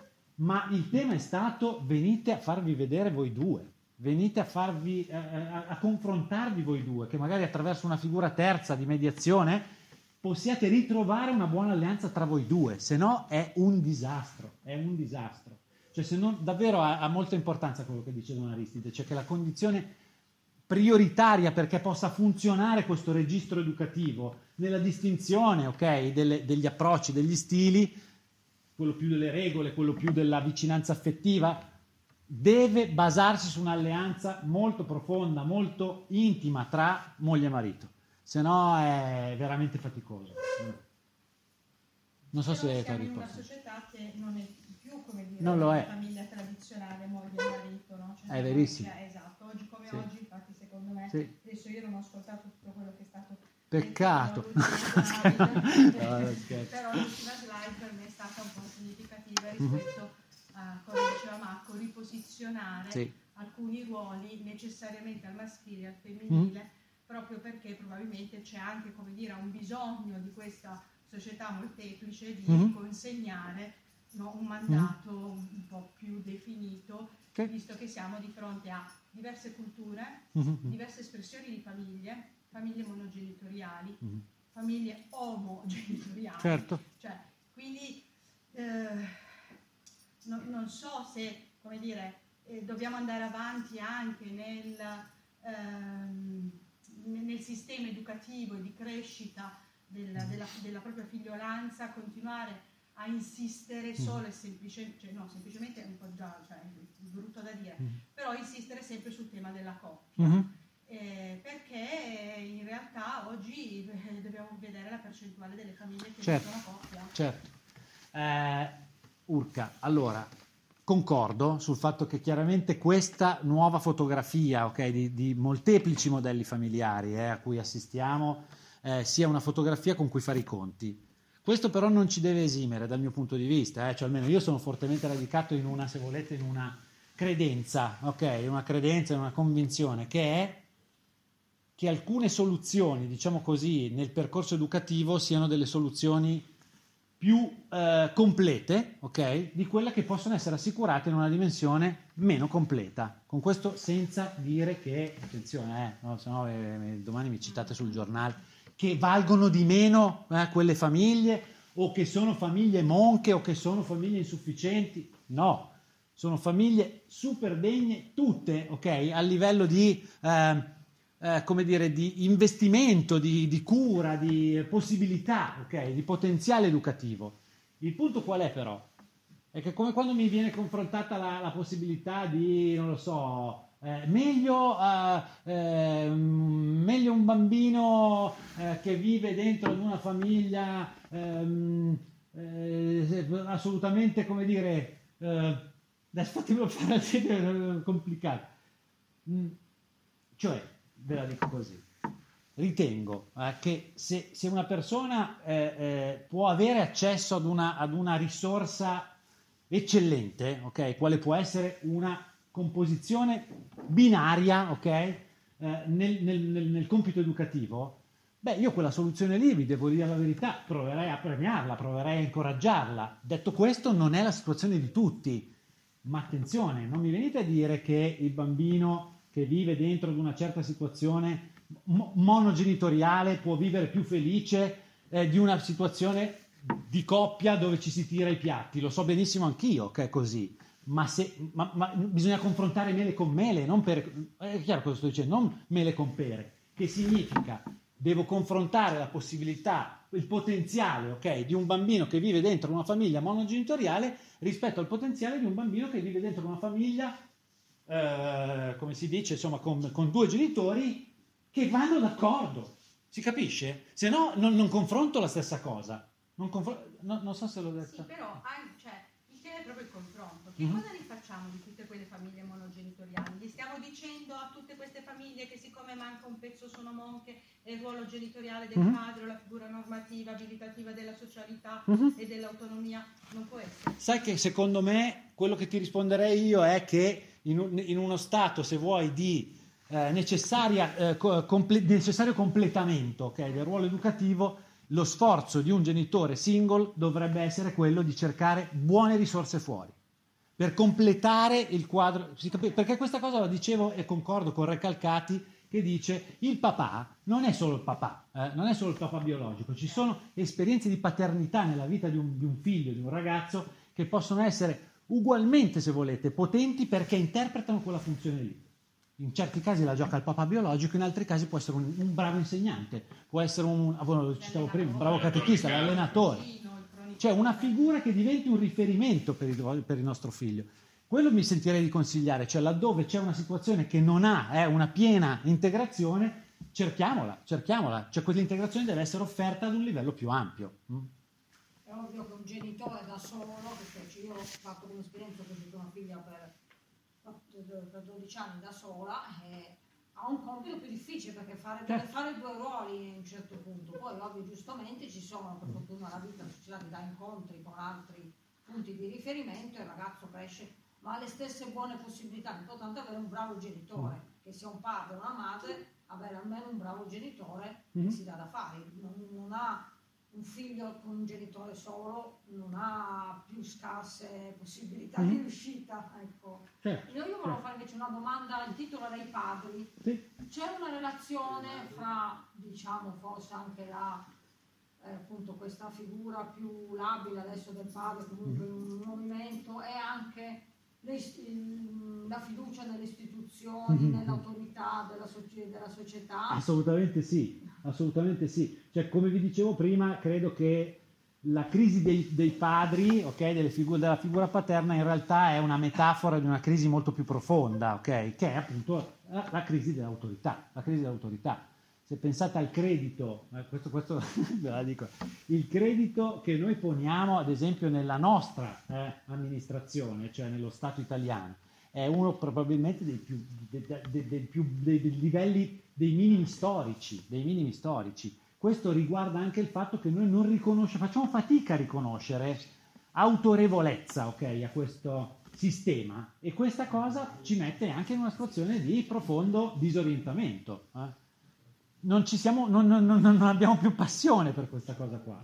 Ma il tema è stato: venite a farvi vedere voi due, venite a farvi eh, a, a confrontarvi voi due, che magari attraverso una figura terza di mediazione possiate ritrovare una buona alleanza tra voi due, se no è un disastro, è un disastro. Cioè, se non, davvero ha, ha molta importanza quello che dice Don Aristide, cioè che la condizione prioritaria perché possa funzionare questo registro educativo nella distinzione, ok, delle, degli approcci, degli stili, quello più delle regole, quello più della vicinanza affettiva, deve basarsi su un'alleanza molto profonda, molto intima tra moglie e marito, se no è veramente faticoso. Non so Però se siamo hai in una risposto. società che non è più, come dire, Non lo una è. famiglia tradizionale, moglie e marito, no? Cioè, È siamo- verissimo. cioè, esatto, oggi come Sì. oggi, infatti secondo me, Sì. adesso io non ho ascoltato tutto quello che è stato Peccato. detto, l'ultima slide, No, no, scherzo. però l'ultima slide per me è stata un po' significativa rispetto a, come diceva Marco, riposizionare Sì. alcuni ruoli necessariamente al maschile e al femminile, Mhm. proprio perché probabilmente c'è anche, come dire, un bisogno di questa società molteplice di Mhm. consegnare, no, un mandato un po' più definito, Ok. visto che siamo di fronte a diverse culture, Mhm. diverse espressioni di famiglie, famiglie monogenitoriali, Mhm. famiglie omogenitoriali. Certo. Cioè, quindi eh, no- non so se, come dire, eh, dobbiamo andare avanti anche nel, ehm, nel sistema educativo e di crescita della, della, della propria figliolanza, continuare a insistere solo e semplicemente, cioè no, semplicemente è un po' già, cioè, è brutto da dire, Mm. però insistere sempre sul tema della coppia. Mhm. Eh, perché in realtà oggi eh, dobbiamo vedere la percentuale delle famiglie che Certo. non sono coppia. Certo. Eh, Urca, allora, concordo sul fatto che chiaramente questa nuova fotografia, ok, di, di molteplici modelli familiari eh, a cui assistiamo, eh, sia una fotografia con cui fare i conti. Questo però non ci deve esimere dal mio punto di vista, eh, cioè almeno io sono fortemente radicato in una, se volete, in una credenza, ok, una credenza, in una convinzione che è che alcune soluzioni, diciamo così, nel percorso educativo siano delle soluzioni più eh, complete, ok, di quelle che possono essere assicurate in una dimensione meno completa. Con questo senza dire che, attenzione, eh, no, se no eh, domani mi citate sul giornale, che valgono di meno eh, quelle famiglie, o che sono famiglie monche, o che sono famiglie insufficienti. No, sono famiglie super degne tutte, ok, a livello di... Eh, Eh, come dire, di investimento, di, di cura, di possibilità, ok, di potenziale educativo. Il punto qual è però? È che come quando mi viene confrontata la, la possibilità di, non lo so, eh, meglio, eh, eh, meglio un bambino eh, che vive dentro ad una famiglia ehm, eh, assolutamente, come dire, eh, adesso fatemelo fare al esempio complicato. Mm, cioè, ve la dico così, ritengo eh, che se, se una persona eh, eh, può avere accesso ad una, ad una risorsa eccellente, ok, quale può essere una composizione binaria, ok, eh, nel, nel, nel, nel compito educativo, beh, io quella soluzione lì, vi devo dire la verità, proverei a premiarla, proverei a incoraggiarla. Detto questo, non è la situazione di tutti, ma attenzione, non mi venite a dire che il bambino che vive dentro ad una certa situazione mo- monogenitoriale può vivere più felice eh, di una situazione di coppia dove ci si tira i piatti. Lo so benissimo anch'io che è così, ma, se, ma, ma bisogna confrontare mele con mele, non per, è chiaro cosa sto dicendo, non mele con pere, che significa devo confrontare la possibilità, il potenziale, ok, di un bambino che vive dentro una famiglia monogenitoriale rispetto al potenziale di un bambino che vive dentro una famiglia Uh, come si dice, insomma, con, con due genitori che vanno d'accordo, si capisce? Se no non, non confronto la stessa cosa, non, confr- no, non so se l'ho detto. Sì, però anche, cioè, il tema è proprio il confronto. Che Mhm. cosa ne facciamo di tutte quelle famiglie monogenitoriali? Gli stiamo dicendo a tutte queste famiglie che siccome manca un pezzo sono monche e il ruolo genitoriale del Mhm. padre o la figura normativa, abilitativa della socialità Mhm. e dell'autonomia non può essere. Sai che secondo me quello che ti risponderei io è che in, un- in uno stato, se vuoi, di eh, necessaria, eh, co- comple- necessario completamento, ok, del ruolo educativo, lo sforzo di un genitore single dovrebbe essere quello di cercare buone risorse fuori per completare il quadro. Si capi- perché questa cosa la dicevo e concordo con Recalcati, che dice il papà non è solo il papà, eh, non è solo il papà biologico, ci sono esperienze di paternità nella vita di un, di un figlio, di un ragazzo, che possono essere ugualmente, se volete, potenti perché interpretano quella funzione lì. In certi casi la gioca il papà biologico, in altri casi può essere un, un bravo insegnante, può essere un, ah, lo citavo prima, un bravo catechista, l'allenatore. Cioè una figura che diventi un riferimento per il, per il nostro figlio. Quello mi sentirei di consigliare, cioè laddove c'è una situazione che non ha eh, una piena integrazione, cerchiamola, cerchiamola. Cioè quell'integrazione deve essere offerta ad un livello più ampio. Mm? È ovvio che un genitore da solo, perché io ho fatto un'esperienza, ho avuto una figlia per, per dodici anni da sola, e ha un compito più difficile perché fare, deve fare due ruoli a un certo punto. Poi ovvio giustamente ci sono, per fortuna la vita, la società ti dà incontri con altri punti di riferimento e il ragazzo cresce, ma ha le stesse buone possibilità. L'importante è avere un bravo genitore, che sia un padre o una madre, avere almeno un bravo genitore che si dà da fare. Non, non ha un figlio con un genitore solo, non ha più scarse possibilità Mm-hmm. di riuscita. Ecco. Certo, Io, io volevo certo. fare invece una domanda, il titolo era i padri. Sì. C'è una relazione fra, diciamo, forse anche la, eh, appunto questa figura più labile adesso del padre, comunque in un movimento, e anche le ist- il- la fiducia nelle istituzioni, Mhm. nell'autorità della, soci- della società? Assolutamente sì, assolutamente sì. Cioè, come vi dicevo prima, credo che la crisi dei, dei padri, ok, delle figu- della figura paterna, in realtà è una metafora di una crisi molto più profonda, ok, che è appunto la, la crisi dell'autorità, la crisi dell'autorità. Se pensate al credito, eh, questo, questo ve la dico, il credito che noi poniamo, ad esempio, nella nostra eh, amministrazione, cioè nello Stato italiano, è uno probabilmente dei più, de, de, de, de più dei, dei livelli dei minimi storici, dei minimi storici. Questo riguarda anche il fatto che noi non riconosciamo, facciamo fatica a riconoscere autorevolezza, ok, a questo sistema, e questa cosa ci mette anche in una situazione di profondo disorientamento. Eh? Non ci siamo, non, non, non, non abbiamo più passione per questa cosa qua.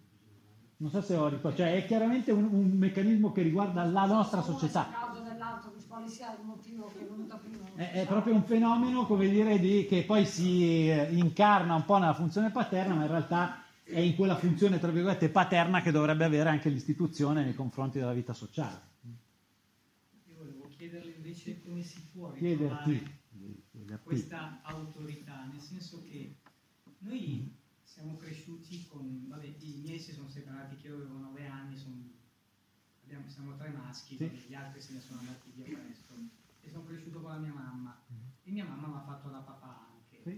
Non so se ho ricordato, cioè è chiaramente un, un meccanismo che riguarda la nostra società. A causa dell'altro, quale sia il motivo che è venuto prima. È, è proprio un fenomeno, come dire, di, che poi si eh, incarna un po' nella funzione paterna, ma in realtà è in quella funzione, tra virgolette, paterna che dovrebbe avere anche l'istituzione nei confronti della vita sociale. Io volevo chiederle invece come si può Chiederti. ritrovare questa autorità, nel senso che noi siamo cresciuti con, vabbè, i miei si sono separati che io avevo nove anni, sono, abbiamo, siamo tre maschi, Sì. gli altri se ne sono andati via presto, e sono cresciuto con la mia mamma, e mia mamma mi ha fatto da papà anche. Sì.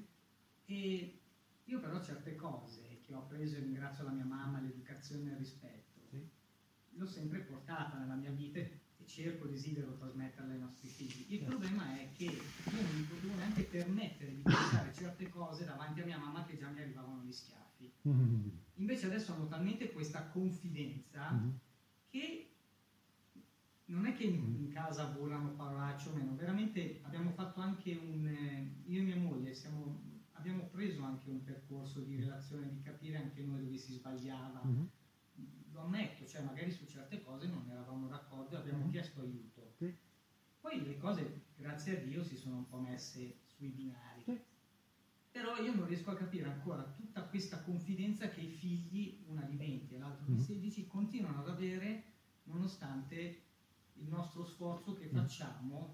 E io però certe cose che ho appreso, e ringrazio la mia mamma, l'educazione e il rispetto, Sì. l'ho sempre portata nella mia vita e cerco, desidero trasmetterle ai nostri figli. Il problema è che io non mi potevo neanche permettere di pensare certe cose davanti a mia mamma, che già mi arrivavano gli schiaffi. Mm-hmm. Invece adesso hanno talmente questa confidenza Mm-hmm. che non è che in, in casa volano parolacce o meno, veramente abbiamo fatto anche un, eh, io e mia moglie siamo, abbiamo preso anche un percorso di relazione, di capire anche noi dove si sbagliava. Mm-hmm. Lo ammetto, cioè magari su certe cose non eravamo d'accordo e abbiamo Mm-hmm. chiesto aiuto. Sì. Poi le cose, grazie a Dio, si sono un po' messe sui binari. Sì. Però io non riesco a capire ancora tutta questa confidenza che i figli, una di venti e l'altro di Mm-hmm. sedici, continuano ad avere nonostante il nostro sforzo che facciamo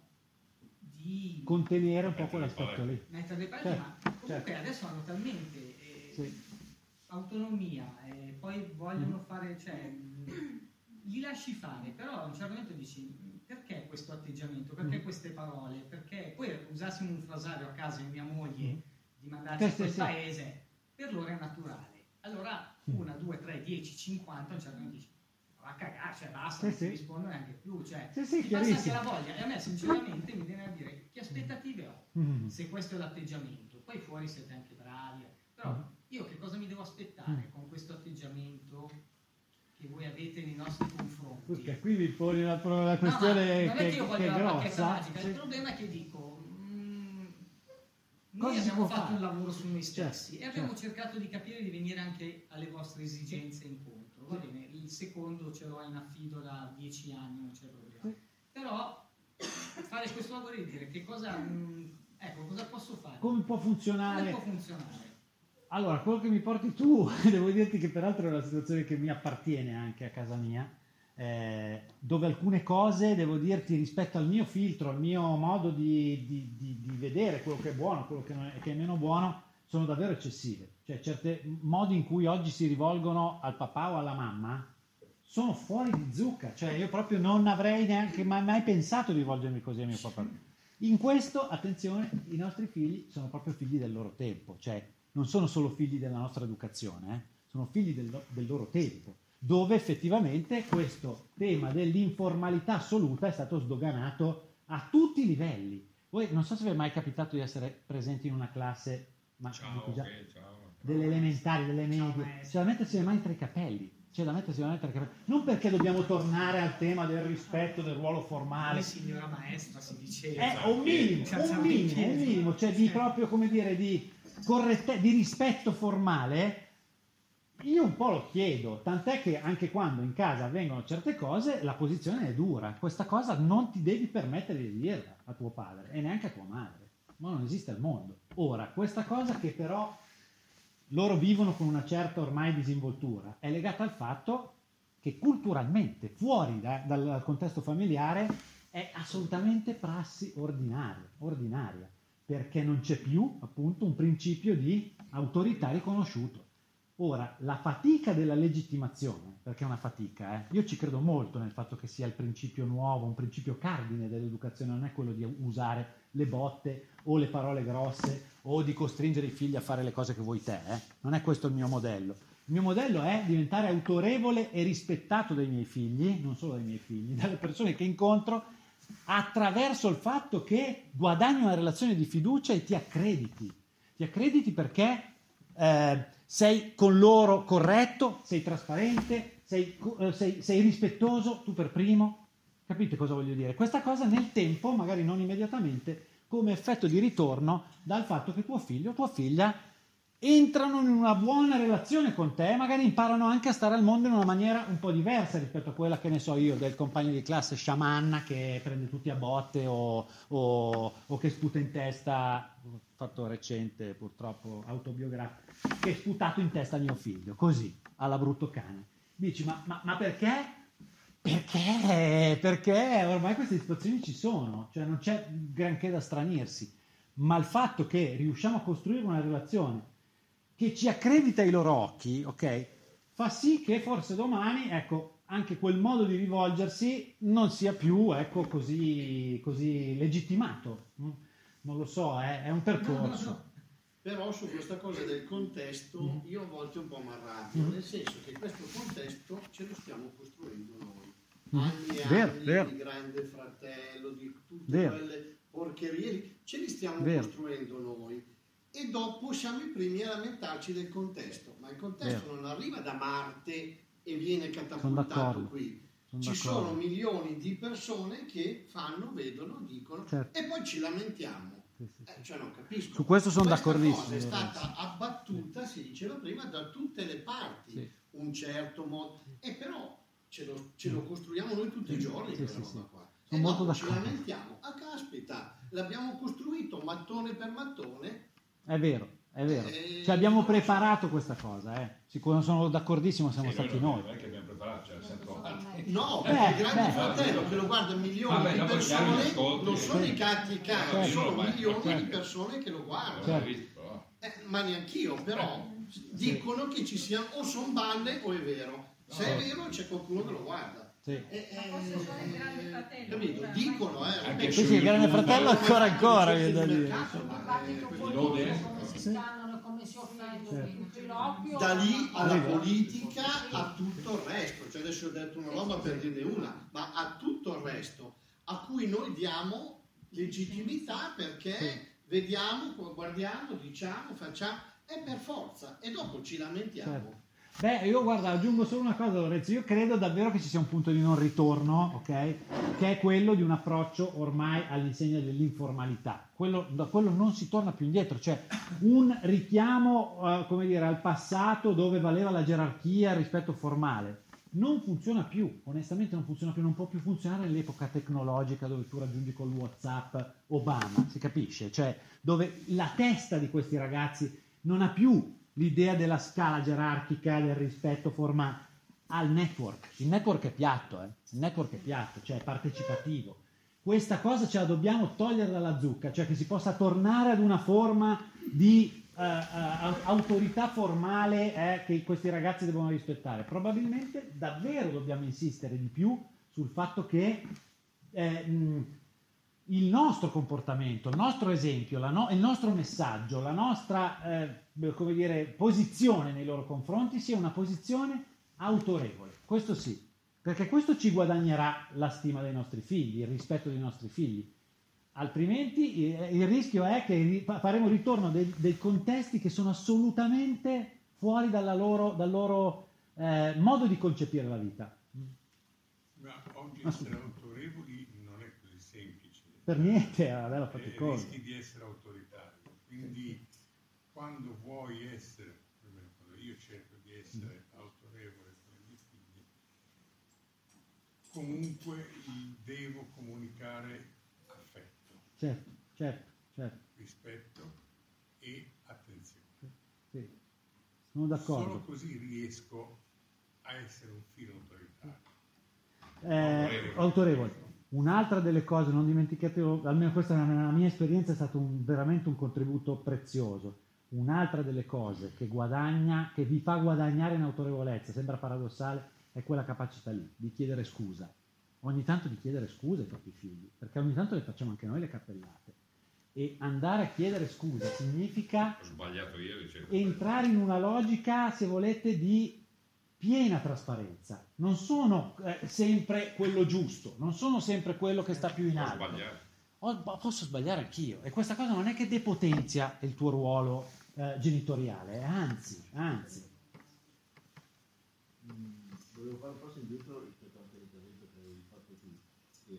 di Contenere un po' quell'aspetto lì. mettere le pareti, Certo, ma comunque certo. adesso hanno talmente eh, Sì. autonomia e poi vogliono Mm. fare, cioè mh, li lasci fare, però a un certo momento dici perché questo atteggiamento, perché Mm. queste parole, perché poi usassimo un frasario a casa di mia moglie Mm. di mandarci Sì, a quel sì, sì. paese, per loro è naturale. Allora Mm. una, due, tre, dieci, cinquanta, a un certo momento dici va a cagare, cioè basta, Sì, non ti sì. rispondo neanche più, cioè Sì, sì, ti passa anche chiarissimo. la voglia, e a me sinceramente mi viene a dire che aspettative ho Mm. se questo è l'atteggiamento. Poi fuori siete anche bravi, però Mm. io che cosa mi devo aspettare con questo atteggiamento che voi avete nei nostri confronti? Perché qui vi poni la, la No, questione ma non che, è che io che voglio è la bacchetta grossa. magica, Sì. il problema è che dico mm, Cosa noi si abbiamo può fatto fare? un lavoro su noi stessi Certo, e abbiamo certo. cercato di capire, di venire anche alle vostre esigenze incontro. Va bene, il secondo ce l'ho in affido da dieci anni, non c'è problema. Sì. Però fare questo lavoro e dire che cosa, mm, ecco, cosa posso fare? Come può funzionare? Come può funzionare? Allora, quello che mi porti tu, devo dirti che peraltro è una situazione che mi appartiene anche a casa mia, eh, dove alcune cose, devo dirti, rispetto al mio filtro, al mio modo di, di, di, di vedere quello che è buono, quello che, non è, che è meno buono, sono davvero eccessive. Cioè certi modi in cui oggi si rivolgono al papà o alla mamma sono fuori di zucca, cioè io proprio non avrei neanche mai, mai pensato di rivolgermi così a mio papà. In questo, attenzione, i nostri figli sono proprio figli del loro tempo, cioè non sono solo figli della nostra educazione, eh, sono figli del, del loro tempo, dove effettivamente questo tema dell'informalità assoluta è stato sdoganato a tutti i livelli. Voi non so se vi è mai capitato di essere presenti in una classe, ma Ciao, dico già, ok, ciao. delle elementari, delle medie, c'è da mettersi le mani tra i capelli. C'è da mettersi le mani tra i capelli. Non perché dobbiamo tornare al tema del rispetto del ruolo formale. Come signora maestra si diceva. È un minimo, un minimo, un minimo, cioè di proprio, come dire, di corrette, di rispetto formale. Io un po' lo chiedo, tant'è che anche quando in casa avvengono certe cose la posizione è dura. Questa cosa non ti devi permettere di dirla a tuo padre e neanche a tua madre, ma non esiste al mondo. Ora, questa cosa che però loro vivono con una certa ormai disinvoltura è legata al fatto che culturalmente, fuori da, dal contesto familiare, è assolutamente prassi ordinaria, ordinaria, perché non c'è più appunto un principio di autorità riconosciuto. Ora, la fatica della legittimazione, perché è una fatica, eh? Io ci credo molto nel fatto che sia il principio nuovo, un principio cardine dell'educazione, non è quello di usare le botte o le parole grosse o di costringere i figli a fare le cose che vuoi te, eh? Non è questo il mio modello. Il mio modello è diventare autorevole e rispettato dai miei figli, non solo dai miei figli, dalle persone che incontro, attraverso il fatto che guadagni una relazione di fiducia e ti accrediti. Ti accrediti perché eh, sei con loro corretto, sei trasparente, sei, eh, sei, sei rispettoso, tu per primo. Capite cosa voglio dire? Questa cosa nel tempo, magari non immediatamente, come effetto di ritorno dal fatto che tuo figlio o tua figlia entrano in una buona relazione con te, magari imparano anche a stare al mondo in una maniera un po' diversa rispetto a quella che ne so io del compagno di classe sciamanna che prende tutti a botte o, o, o che sputa in testa, fatto recente purtroppo autobiografico, che è sputato in testa a mio figlio, così, alla brutto cane. Dici, ma, ma, ma perché? Perché? Perché ormai queste situazioni ci sono, cioè non c'è granché da stranirsi, ma il fatto che riusciamo a costruire una relazione che ci accredita ai loro occhi, ok, fa sì che forse domani, ecco, anche quel modo di rivolgersi non sia più, ecco, così, così legittimato. Non lo so, eh, è un percorso. No, no, no. Però su questa cosa del contesto io a volte un po' mi arrabbio, nel senso che questo contesto ce lo stiamo costruendo noi. Anni e vero, anni vero. di Grande Fratello, di tutte Vero. quelle porcherie lì, ce li stiamo Vero. costruendo noi. E dopo siamo i primi a lamentarci del contesto, ma il contesto Vero. non arriva da Marte e viene Sono catapultato d'accordo. qui. Sono Ci d'accordo. sono milioni di persone che fanno, vedono, dicono Certo. e poi ci lamentiamo. Sì, sì, sì. Eh, cioè non capisco. Su questo sono Questa d'accordissimo, cosa è Lorenzo. stata abbattuta, si diceva prima, da tutte le parti, Sì. un certo modo, e però ce lo, ce lo costruiamo noi tutti i giorni Sì, quella sì, roba sì. qua. Sono E molto dopo ci d'accordo. lamentiamo, ah caspita, l'abbiamo costruito mattone per mattone. È vero, è vero. Eh, Ci abbiamo preparato questa cosa, eh. Sicuro, sono d'accordissimo, siamo Sì, stati non- noi. Non è che abbiamo preparato, cioè, sempre avanti. No, Beh, perché il Grande beh. Fratello che lo guarda milioni Vabbè, di dopo gli anni persone, ascolti, non sono sì. i catti i cani, Certo. sono Io ormai- milioni di certo. persone che lo guardano. Certo. Visto, però. Eh, ma neanch'io, però dicono che ci siano o sono balle o è vero. Se è vero c'è qualcuno che lo guarda. Sì. Eh, eh, Ma forse solo il Grande Fratello. capito? cioè, Dicono, eh. Anche beh, sì, sì, il Grande YouTube, Fratello ma ancora, anche ancora, i viene da centri dire. del mercato, Il ma, dibattito eh, quelli politico, lode. come si Sì. scannano e come si offendono in tutto l'occhio. da lì alla Arriva. politica a tutto il resto, cioè adesso ho detto una roba per dirne una, ma a tutto il resto a cui noi diamo legittimità perché Sì. vediamo, guardiamo, diciamo, facciamo, è per forza e dopo ci lamentiamo. Certo. Beh, io guarda, aggiungo solo una cosa, Lorenzo, io credo davvero che ci sia un punto di non ritorno, ok? Che è quello di un approccio ormai all'insegna dell'informalità. Quello, da quello non si torna più indietro, cioè un richiamo, eh, come dire, al passato dove valeva la gerarchia, il rispetto formale. Non funziona più, onestamente non funziona più, non può più funzionare nell'epoca tecnologica dove tu raggiungi con WhatsApp Obama, si capisce? Cioè dove la testa di questi ragazzi non ha più l'idea della scala gerarchica, del rispetto formale, al network. Il network è piatto, eh? Il network è piatto, cioè è partecipativo. Questa cosa ce la dobbiamo togliere dalla zucca, cioè che si possa tornare ad una forma di uh, uh, autorità formale eh, che questi ragazzi devono rispettare. Probabilmente davvero dobbiamo insistere di più sul fatto che eh, mh, il nostro comportamento, il nostro esempio, la no- il nostro messaggio, la nostra eh, come dire, posizione nei loro confronti sia una posizione autorevole. Questo sì. Perché questo ci guadagnerà la stima dei nostri figli, il rispetto dei nostri figli. Altrimenti il rischio è che faremo ritorno dei, dei contesti che sono assolutamente fuori dalla loro, dal loro eh, modo di concepire la vita. Ma oggi essere autorevoli non è così semplice. Per niente, è una bella faticosa. Rischi di essere autoritario. Quindi quando vuoi essere, almeno quando io cerco di essere autorevole, comunque devo comunicare affetto, certo, certo, certo. rispetto e attenzione. Sì, sono d'accordo. Solo così riesco a essere un filo autoritario. Eh, autorevole. autorevole. Un'altra delle cose, non dimenticatelo, almeno questa nella mia esperienza è stato un, veramente un contributo prezioso. Un'altra delle cose che guadagna, che vi fa guadagnare in autorevolezza, sembra paradossale, è quella capacità lì, di chiedere scusa. Ogni tanto di chiedere scusa ai propri figli, perché ogni tanto le facciamo anche noi le cappellate. E andare a chiedere scusa significa Ho sbagliato ieri, entrare in una logica, se volete, di piena trasparenza. Non sono eh, sempre quello giusto, non sono sempre quello che sta più in alto. Ho, posso sbagliare anch'io. E questa cosa non è che depotenzia il tuo ruolo eh, genitoriale, anzi, anzi. Volevo fare un passo indietro rispetto anche all'intervento che avevi fatto tu, che,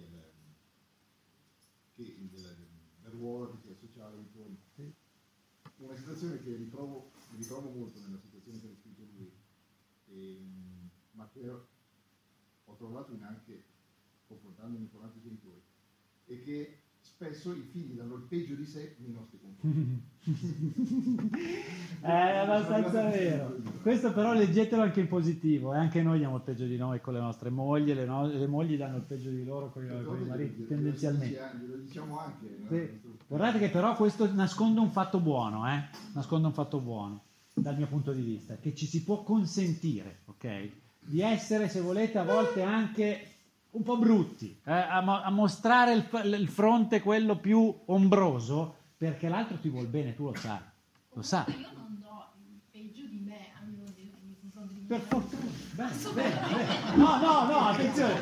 che del, del ruolo che sociale ritorno. Una situazione che ritrovo, ritrovo molto nella situazione che ha descritto lui, e, ma che ho trovato in anche confrontandomi con altri genitori, e che spesso i figli danno il peggio di sé nei nostri confronti. È abbastanza vero. Questo però leggetelo anche in positivo, e eh? Anche noi diamo il peggio di noi con le nostre mogli, le, no- le mogli danno il peggio di loro con i loro mariti, tendenzialmente. Lo diciamo anche. No? Sì. Guardate che però questo nasconde un fatto buono, eh? Nasconde un fatto buono dal mio punto di vista, che ci si può consentire, ok? Di essere, se volete, a volte anche un po' brutti, eh, a, mo- a mostrare il, il fronte quello più ombroso, perché l'altro ti vuol bene, tu lo sai, lo sai. Io non do il peggio di me a mio nei confronti di Per me. fortuna, bene, bene, bene. No, no, no, attenzione.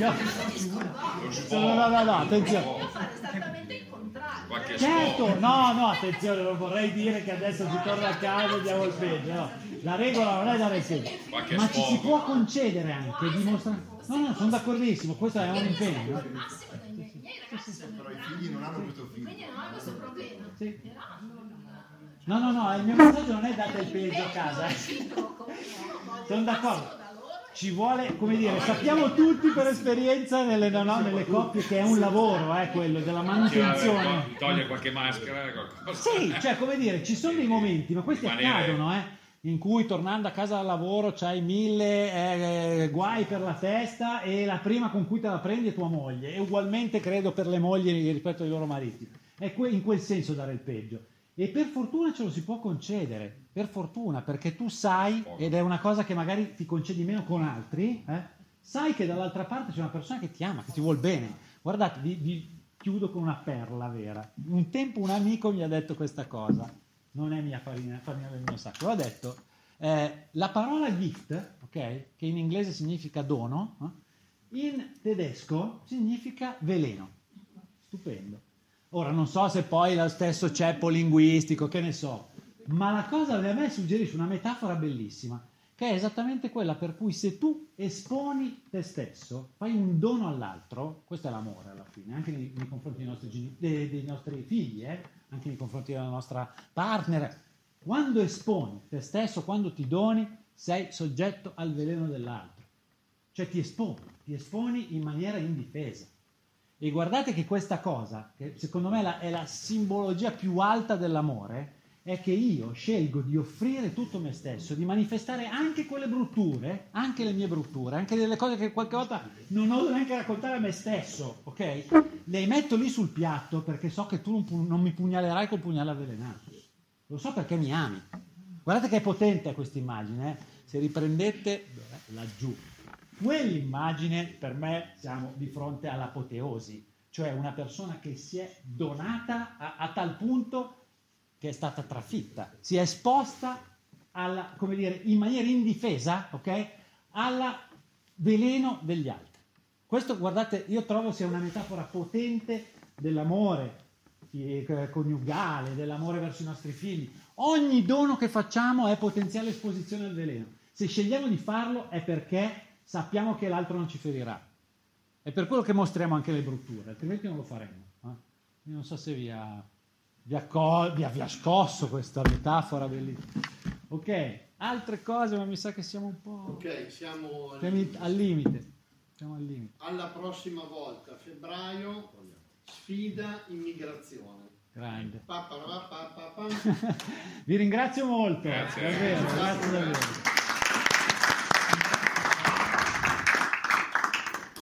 No, no, no, no, attenzione. Io fare esattamente il contrario. Certo, no, no, attenzione, non vorrei dire che adesso si torna a casa e diamo il peggio, no. La regola non è dare il peggio, ma ci si può concedere anche di mostrare. No, no, sono d'accordissimo, questo è un impegno. Però i figli non hanno questo figlio. Quindi non ho questo problema. Sì. Però non... No, no, no, il mio messaggio non è date il peggio a casa. Sono d'accordo. Ci vuole, come dire, sappiamo tutti per esperienza nelle, no, no, nelle coppie che è un lavoro, eh, quello della manutenzione. Toglie qualche maschera, qualcosa. Sì, cioè come dire, ci sono dei momenti, ma questi accadono, eh, in cui tornando a casa dal lavoro c'hai mille eh, guai per la testa e la prima con cui te la prendi è tua moglie, e ugualmente credo per le mogli rispetto ai loro mariti. È que- in quel senso dare il peggio. E per fortuna ce lo si può concedere, per fortuna, perché tu sai, ed è una cosa che magari ti concedi meno con altri, eh, sai che dall'altra parte c'è una persona che ti ama, che ti vuol bene. Guardate, vi, vi chiudo con una perla vera. Un tempo un amico mi ha detto questa cosa, non è mia farina, farina del mio sacco, l'ho detto, eh, la parola gift, ok, che in inglese significa dono, eh, in tedesco significa veleno. Stupendo. Ora non so se poi lo stesso ceppo linguistico, che ne so, ma la cosa a me suggerisce una metafora bellissima, che è esattamente quella per cui se tu esponi te stesso, fai un dono all'altro, questo è l'amore alla fine, anche nei, nei confronti dei nostri, geni- dei, dei nostri figli, eh? Anche nei confronti della nostra partner. Quando esponi te stesso, quando ti doni, sei soggetto al veleno dell'altro. Cioè ti esponi, ti esponi in maniera indifesa. E guardate che questa cosa, che secondo me è la, è la simbologia più alta dell'amore, è che io scelgo di offrire tutto me stesso, di manifestare anche quelle brutture, anche le mie brutture, anche delle cose che qualche volta non oso neanche raccontare a me stesso, ok? Le metto lì sul piatto perché so che tu non, pu- non mi pugnalerai col pugnale avvelenato. Lo so perché mi ami. Guardate che è potente questa immagine, eh? Se riprendete laggiù, quell'immagine per me siamo di fronte all'apoteosi, cioè una persona che si è donata a, a tal punto che è stata trafitta, si è esposta alla, come dire, in maniera indifesa, ok? Al veleno degli altri. Questo, guardate, io trovo sia una metafora potente dell'amore coniugale, dell'amore verso i nostri figli. Ogni dono che facciamo è potenziale esposizione al veleno. Se scegliamo di farlo è perché sappiamo che l'altro non ci ferirà. È per quello che mostriamo anche le brutture, altrimenti non lo faremo. Eh? Io non so se vi ha, vi, ha co- vi, ha, vi ha scosso questa metafora bellissima. Ok, altre cose, ma mi sa che siamo un po'... Ok, siamo al al limite. al limite. Siamo al limite. Alla prossima volta, febbraio, sfida immigrazione. Grande. Pa, pa, pa, pa, pa, pa. Vi ringrazio molto. Grazie. Davvero, grazie davvero.